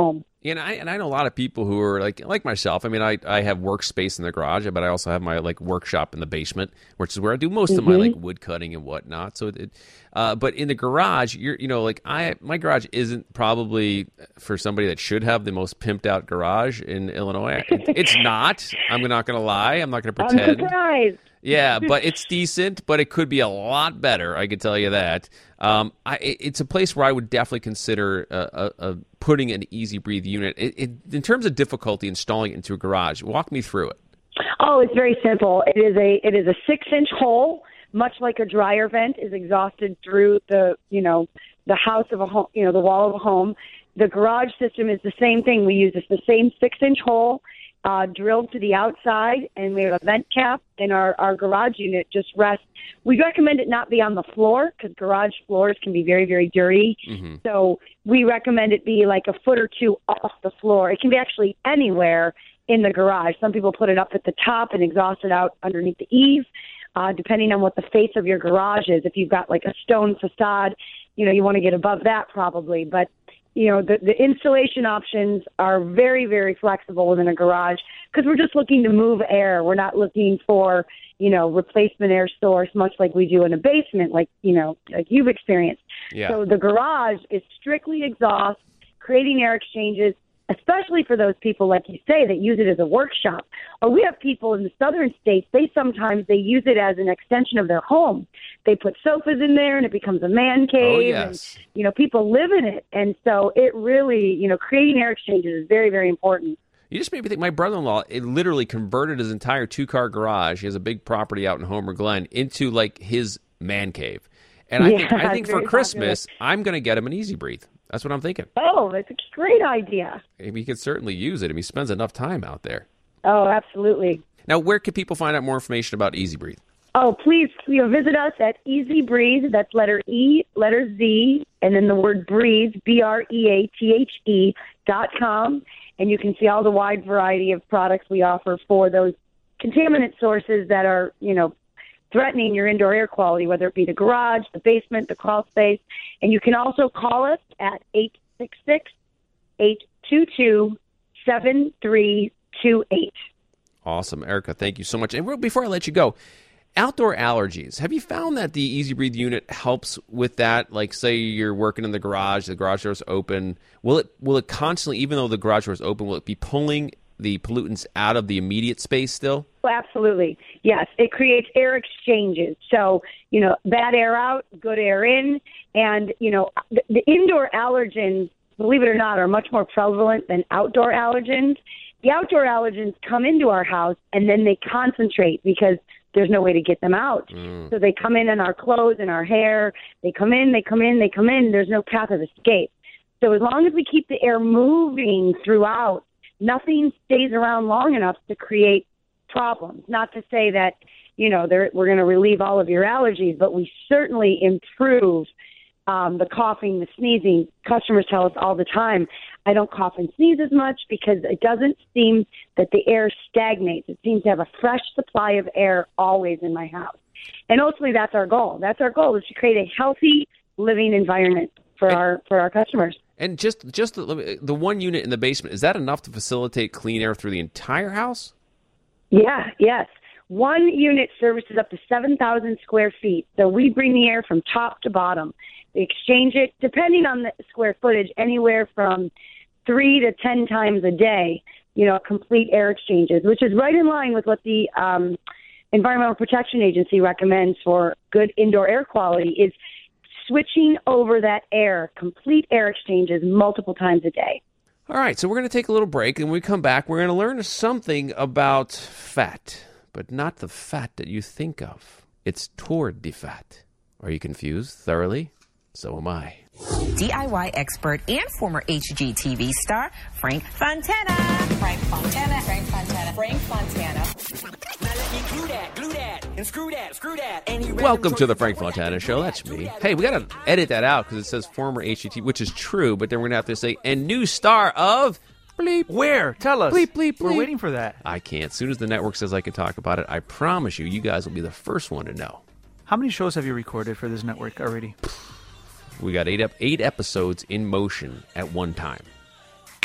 And I and I know a lot of people who are like like myself. I mean, I, I have workspace in the garage, but I also have my like workshop in the basement, which is where I do most mm-hmm. of my like wood cutting and whatnot. So, it, uh, but in the garage, you're you know like I my garage isn't probably for somebody that should have the most pimped out garage in Illinois. It, it's not. I'm not going to lie. I'm not going to pretend. I'm surprised. Yeah, but it's decent, but it could be a lot better. I can tell you that. Um, I, it's a place where I would definitely consider uh, uh, uh, putting an Easy Breathe unit. It, it, in terms of difficulty installing it into a garage, walk me through it. Oh, it's very simple. It is a it is a six inch hole, much like a dryer vent is exhausted through the you know the house of a home, you know the wall of a home. The garage system is the same thing. We use it's the same six inch hole. Uh, drilled to the outside, and we have a vent cap, and our, our garage unit just rests. We recommend it not be on the floor because garage floors can be very, very dirty. Mm-hmm. So we recommend it be like a foot or two off the floor. It can be actually anywhere in the garage. Some people put it up at the top and exhaust it out underneath the eave, uh, depending on what the face of your garage is. If you've got like a stone facade, you know, you want to get above that probably, but you know, the, the installation options are very, very flexible within a garage because we're just looking to move air. We're not looking for, you know, replacement air source, much like we do in a basement, like, you know, like you've experienced. Yeah. So the garage is strictly exhaust, creating air exchanges, especially for those people, like you say, that use it as a workshop. Or we have people in the southern states, they sometimes they use it as an extension of their home. They put sofas in there and it becomes a man cave. Oh, yes. And, you know, people live in it. And so it really, you know, creating air exchanges is very, very important. You just made me think my brother-in-law, it literally converted his entire two-car garage, he has a big property out in Homer Glen, into like his man cave. And I Yeah, think, I think for very Christmas, I'm going to get him an Easy Breathe. That's what I'm thinking. Oh, that's a great idea. He could certainly use it if he spends enough time out there. Oh, absolutely. Now, where can people find out more information about Easy Breathe? Oh, please, you know, visit us at Easy Breathe. That's letter E, letter Z, and then the word breathe, B R E A T H E dot com. And you can see all the wide variety of products we offer for those contaminant sources that are, you know, threatening your indoor air quality, whether it be the garage, the basement, the crawl space. And you can also call us at eight six six, eight two two, seven three two eight. Awesome. Erica, thank you so much. And before I let you go, outdoor allergies. Have you found that the Easy Breathe unit helps with that? Like, say you're working in the garage, the garage door is open. Will it will it constantly, even though the garage door is open, will it be pulling the pollutants out of the immediate space still? Well, absolutely. Yes, it creates air exchanges. So, you know, bad air out, good air in. And, you know, the, the indoor allergens, believe it or not, are much more prevalent than outdoor allergens. The outdoor allergens come into our house and then they concentrate because there's no way to get them out. Mm. So they come in in our clothes and our hair. They come in, they come in, they come in. There's no path of escape. So as long as we keep the air moving throughout, nothing stays around long enough to create problems. Not to say that, you know, we're going to relieve all of your allergies, but we certainly improve um, the coughing, the sneezing. Customers tell us all the time, I don't cough and sneeze as much because it doesn't seem that the air stagnates. It seems to have a fresh supply of air always in my house. And ultimately, that's our goal. That's our goal, is to create a healthy living environment for and, our for our customers. And just, just the, the one unit in the basement, is that enough to facilitate clean air through the entire house? Yeah, yes. One unit services up to seven thousand square feet. So we bring the air from top to bottom. We exchange it, depending on the square footage, anywhere from three to ten times a day, you know, complete air exchanges, which is right in line with what the um, Environmental Protection Agency recommends for good indoor air quality, is switching over that air, complete air exchanges multiple times a day. All right, so we're going to take a little break, and when we come back, we're going to learn something about fat, but not the fat that you think of. It's toward the fat. Are you confused thoroughly? So am I. D I Y expert and former H G T V star, Frank Fontana. Frank Fontana. Frank Fontana. Frank Fontana. Now let me glue that, glue that, and screw that, screw that. Any Welcome to the Frank Fontana Show. That's me. Hey, we got to edit that out because it says former H G T V, which is true, but then we're going to have to say, and new star of... Bleep. Where? Tell us. Bleep, bleep, bleep. We're waiting for that. I can't. As soon as the network says I can talk about it, I promise you, you guys will be the first one to know. How many shows have you recorded for this network already? We got eight, ep- eight episodes in motion at one time.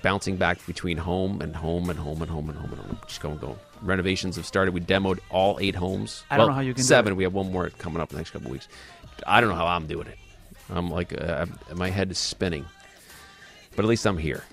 bouncing back between home and home and home and home and home and home. Just going, going. Renovations have started. We demoed all eight homes. I well, don't know how you can seven. do it. We have one more coming up in the next couple of weeks. I don't know how I'm doing it. I'm like, uh, my head is spinning. But at least I'm here.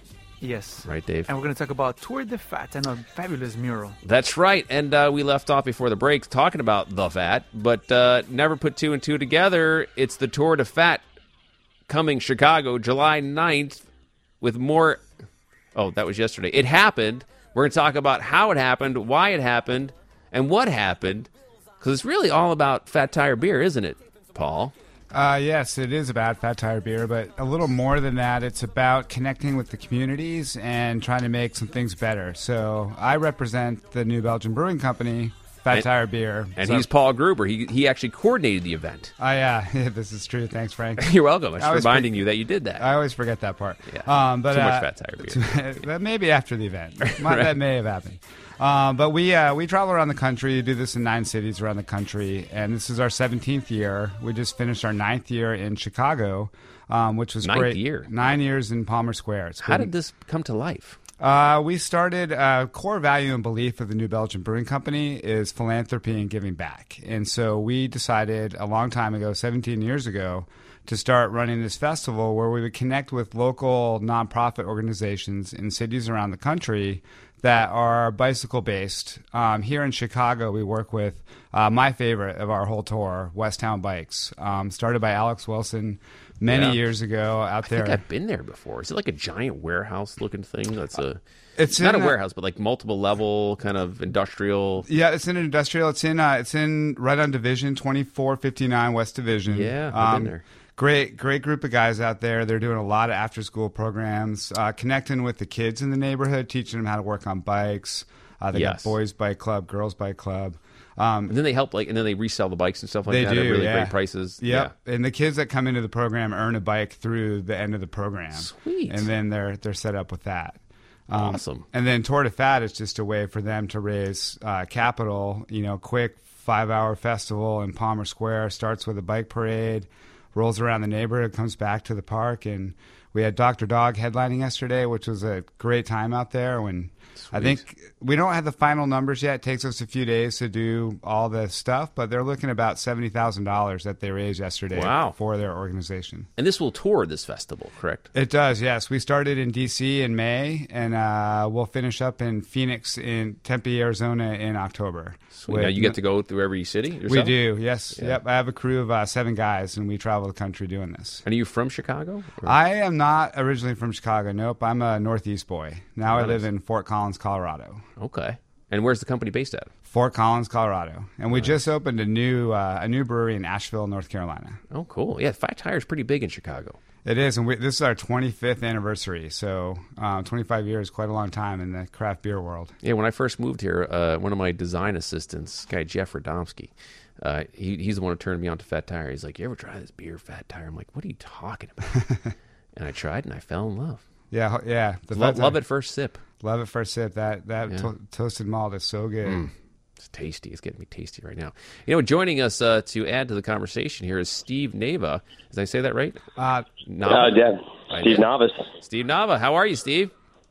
Yes. Right, Dave? And we're going to talk about Tour de Fat and a fabulous mural. That's right. And uh, we left off before the break talking about the Fat, but uh, never put two and two together. It's the Tour de Fat coming Chicago July ninth with more. Oh, that was yesterday. It happened. We're going to talk about how it happened, why it happened, and what happened. Because it's really all about Fat Tire beer, isn't it, Paul? Uh, yes, it is about Fat Tire beer, but a little more than that. It's about connecting with the communities and trying to make some things better. So I represent the New Belgium Brewing Company, Fat and, Tire beer. And so, he's Paul Gruber. He he actually coordinated the event. Oh, yeah. yeah. This is true. Thanks, Frank. You're welcome. I'm just reminding for- you that you did that. I always forget that part. Yeah. Um, but, Too much uh, Fat Tire beer. Too, maybe after the event. Right. That may have happened. Um, but we uh, we travel around the country, do this in nine cities around the country, and this is our seventeenth year. We just finished our ninth year in Chicago, um, which was Ninth great. year. Nine years in Palmer Square. It's How been- did this come to life? Uh, we started, uh, core value and belief of the New Belgium Brewing Company is philanthropy and giving back. And so we decided a long time ago, seventeen years ago, to start running this festival where we would connect with local nonprofit organizations in cities around the country that are bicycle-based. Um, here in Chicago, we work with uh, my favorite of our whole tour, West Town Bikes, um, started by Alex Wilson many Yeah. years ago out I there. think I've been there before. Is it like a giant warehouse-looking thing? That's a. It's not in a a- warehouse, but like multiple level kind of industrial. Yeah, it's in industrial. It's in uh, it's in right on Division twenty-four fifty-nine West Division. Yeah, I've been there. Great, great group of guys out there. They're doing a lot of after-school programs, uh, connecting with the kids in the neighborhood, teaching them how to work on bikes. Uh, they Yes. got boys' bike club, girls' bike club. Um, And then they help, like, and then they resell the bikes and stuff like they that do, at really yeah. great prices. Yep. And the kids that come into the program earn a bike through the end of the program. Sweet. And then they're they're set up with that. Um, Awesome. And then Tour de Fat is just a way for them to raise uh, capital. You know, quick five-hour festival in Palmer Square. Starts with a bike parade, rolls around the neighborhood, comes back to the park, and we had Doctor Dog headlining yesterday, which was a great time out there. When I think we don't have the final numbers yet. It takes us a few days to do all the stuff, but they're looking about seventy thousand dollars that they raised yesterday Wow. for their organization. And this will tour this festival, correct? It does, yes. We started in D C in May, and uh, we'll finish up in Phoenix, in Tempe, Arizona in October. Sweet. Now you get to go through every city yourself? We do, yes. Yeah. Yep. I have a crew of uh, seven guys, and we travel the country doing this. And are you from Chicago? or- I am not originally from Chicago. Nope. I'm a Northeast boy. Now I Nice. live in Fort Collins, Colorado. Okay. And where's the company based at? Fort Collins, Colorado. And we just opened a new uh, a new brewery in Asheville, North Carolina. Oh, cool. Yeah, Fat Tire is pretty big in Chicago. It is, and we, this is our twenty-fifth anniversary. So um, twenty-five years, quite a long time in the craft beer world. Yeah, when I first moved here, uh, one of my design assistants, this guy Jeff Radomski, uh, he, he's the one who turned me on to Fat Tire. He's like, "You ever try this beer, Fat Tire?" I'm like, "What are you talking about?" And I tried, and I fell in love. Yeah, ho- yeah. The Love, Fat love Tire- at first sip. Love at first sip. That that Yeah. to- toasted malt is so good. Mm. It's tasty. It's getting me tasty right now. You know, joining us uh, to add to the conversation here is Steve Nava. Did I say that right? Uh, Nava? Uh, yeah, I Steve did. Novice. Steve Nava. How are you, Steve?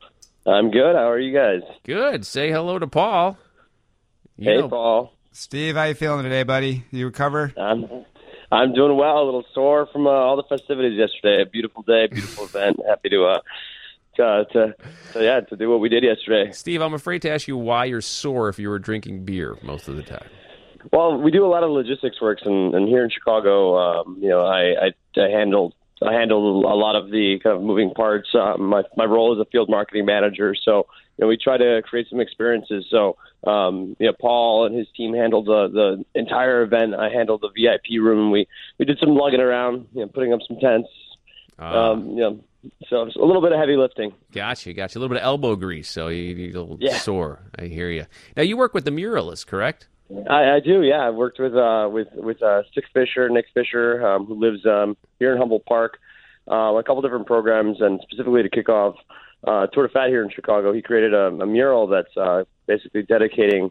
I'm good. How are you guys? Good. Say hello to Paul. You hey, know- Paul. Steve, how you feeling today, buddy? You recover? I'm I'm doing well. A little sore from uh, all the festivities yesterday. A beautiful day, beautiful event. Happy to uh, uh to, to yeah to do what we did yesterday. Steve, I'm afraid to ask you why you're sore if you were drinking beer most of the time. Well, we do a lot of logistics works, and, and here in Chicago, um, you know, I, I, I handle I handle a lot of the kind of moving parts. Uh, my my role is a field marketing manager, so you know we try to create some experiences. So um, you know, Paul and his team handled the the entire event. I handled the V I P room. We we did some lugging around, you know, putting up some tents. Ah. Um, you know, so it's a little bit of heavy lifting. Gotcha, gotcha. A little bit of elbow grease, so you need a little Yeah. sore. I hear you. Now, you work with the muralists, correct? I, I do, yeah. I've worked with uh, with with uh, Stick Fisher, Nick Fisher, um, who lives um, here in Humboldt Park. Uh, a couple different programs, and specifically to kick off uh, Tour de Fat here in Chicago, he created a, a mural that's uh, basically dedicating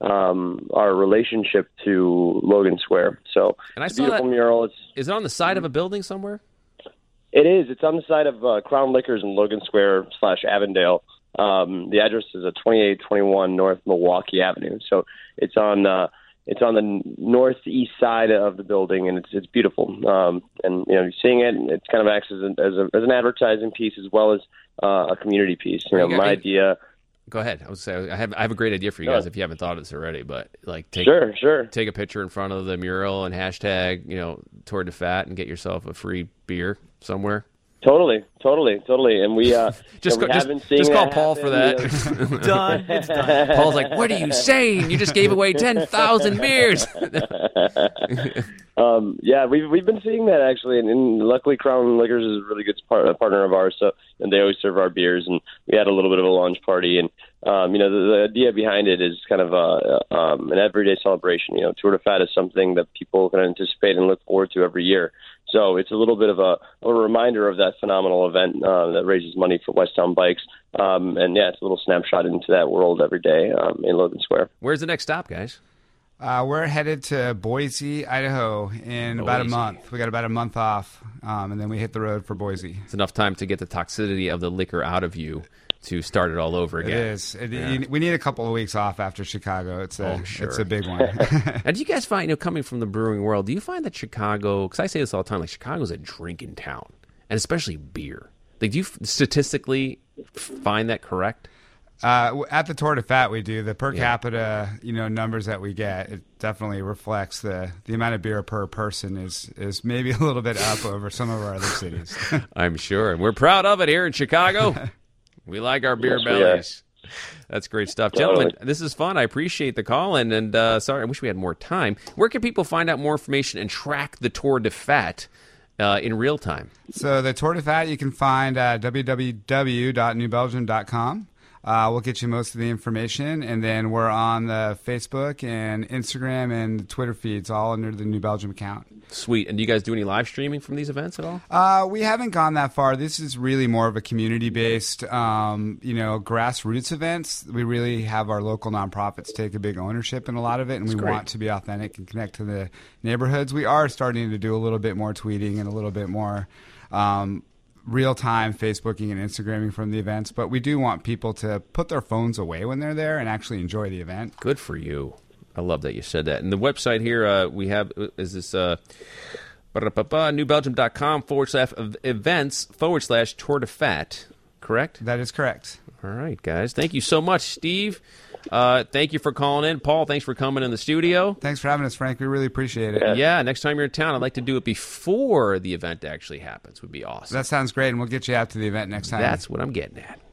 um, our relationship to Logan Square. So And I it's a saw beautiful that- mural. It's Is it on the side of a building somewhere? It is. It's on the side of uh, Crown Liquors in Logan Square slash Avondale. Um, the address is at twenty-eight twenty-one North Milwaukee Avenue. So it's on uh, it's on the northeast side of the building, and it's it's beautiful. Um, and you know, seeing it, it kind of acts as, an as, a, as an advertising piece as well as uh, a community piece. You know, my idea. Go ahead. I would say I have I have a great idea for you guys if you haven't thought of this already. But like, take sure, sure. take a picture in front of the mural and hashtag you know Tour de Fat and get yourself a free beer somewhere. Totally, totally, totally. And we uh, just you know, we go, haven't just, seen just call that Paul happen, for that. You know. Done. It's done. Paul's like, "What are you saying? You just gave away ten thousand beers." um, yeah, we've we've been seeing that actually, and, and luckily Crown Liquors is a really good part, a partner of ours. So, and they always serve our beers, and we had a little bit of a launch party, and um, you know, the, the idea behind it is kind of a, um, an everyday celebration. You know, Tour de Fat is something that people can anticipate and look forward to every year. So it's a little bit of a, a reminder of that phenomenal event uh, that raises money for Westtown Bikes. Um, and, yeah, it's a little snapshot into that world every day um, in Logan Square. Where's the next stop, guys? Uh, we're headed to Boise, Idaho in Boise. about a month. We got about a month off, um, and then we hit the road for Boise. It's enough time to get the toxicity of the liquor out of you to start it all over again. It is. It, Yeah. you, we need a couple of weeks off after Chicago. It's a, Oh, sure. it's a big one. And do you guys find, you know, coming from the brewing world, do you find that Chicago, because I say this all the time, like Chicago's a drinking town, and especially beer. Like, do you statistically find that correct? Uh, at the Tour de Fat, we do the per Yeah. capita, you know, numbers that we get. It definitely reflects the the amount of beer per person is is maybe a little bit up over some of our other cities. I'm sure, and we're proud of it here in Chicago. We like our beer Yes, we are. bellies. That's great stuff. Gentlemen, this is fun. I appreciate the call, and, and uh, sorry, I wish we had more time. Where can people find out more information and track the Tour de Fat uh, in real time? So the Tour de Fat you can find at w w w dot new belgium dot com. Uh, we'll get you most of the information, and then we're on the Facebook and Instagram and Twitter feeds, all under the New Belgium account. Sweet. And do you guys do any live streaming from these events at all? Uh, we haven't gone that far. This is really more of a community-based, um, you know, grassroots events. We really have our local nonprofits take a big ownership in a lot of it, and That's we great. want to be authentic and connect to the neighborhoods. We are starting to do a little bit more tweeting and a little bit more um, real-time Facebooking and Instagramming from the events, but we do want people to put their phones away when they're there and actually enjoy the event. Good for you. I love that you said that. And the website here uh, we have is this uh, newbelgium.com forward slash events forward slash Tour de Fat, correct? That is correct. All right, guys. Thank you so much, Steve. Uh, thank you for calling in. Paul, thanks for coming in the studio. Thanks for having us, Frank. We really appreciate it. Yeah, next time you're in town, I'd like to do it before the event actually happens. Would be awesome. That sounds great, and we'll get you out to the event next time. That's what I'm getting at.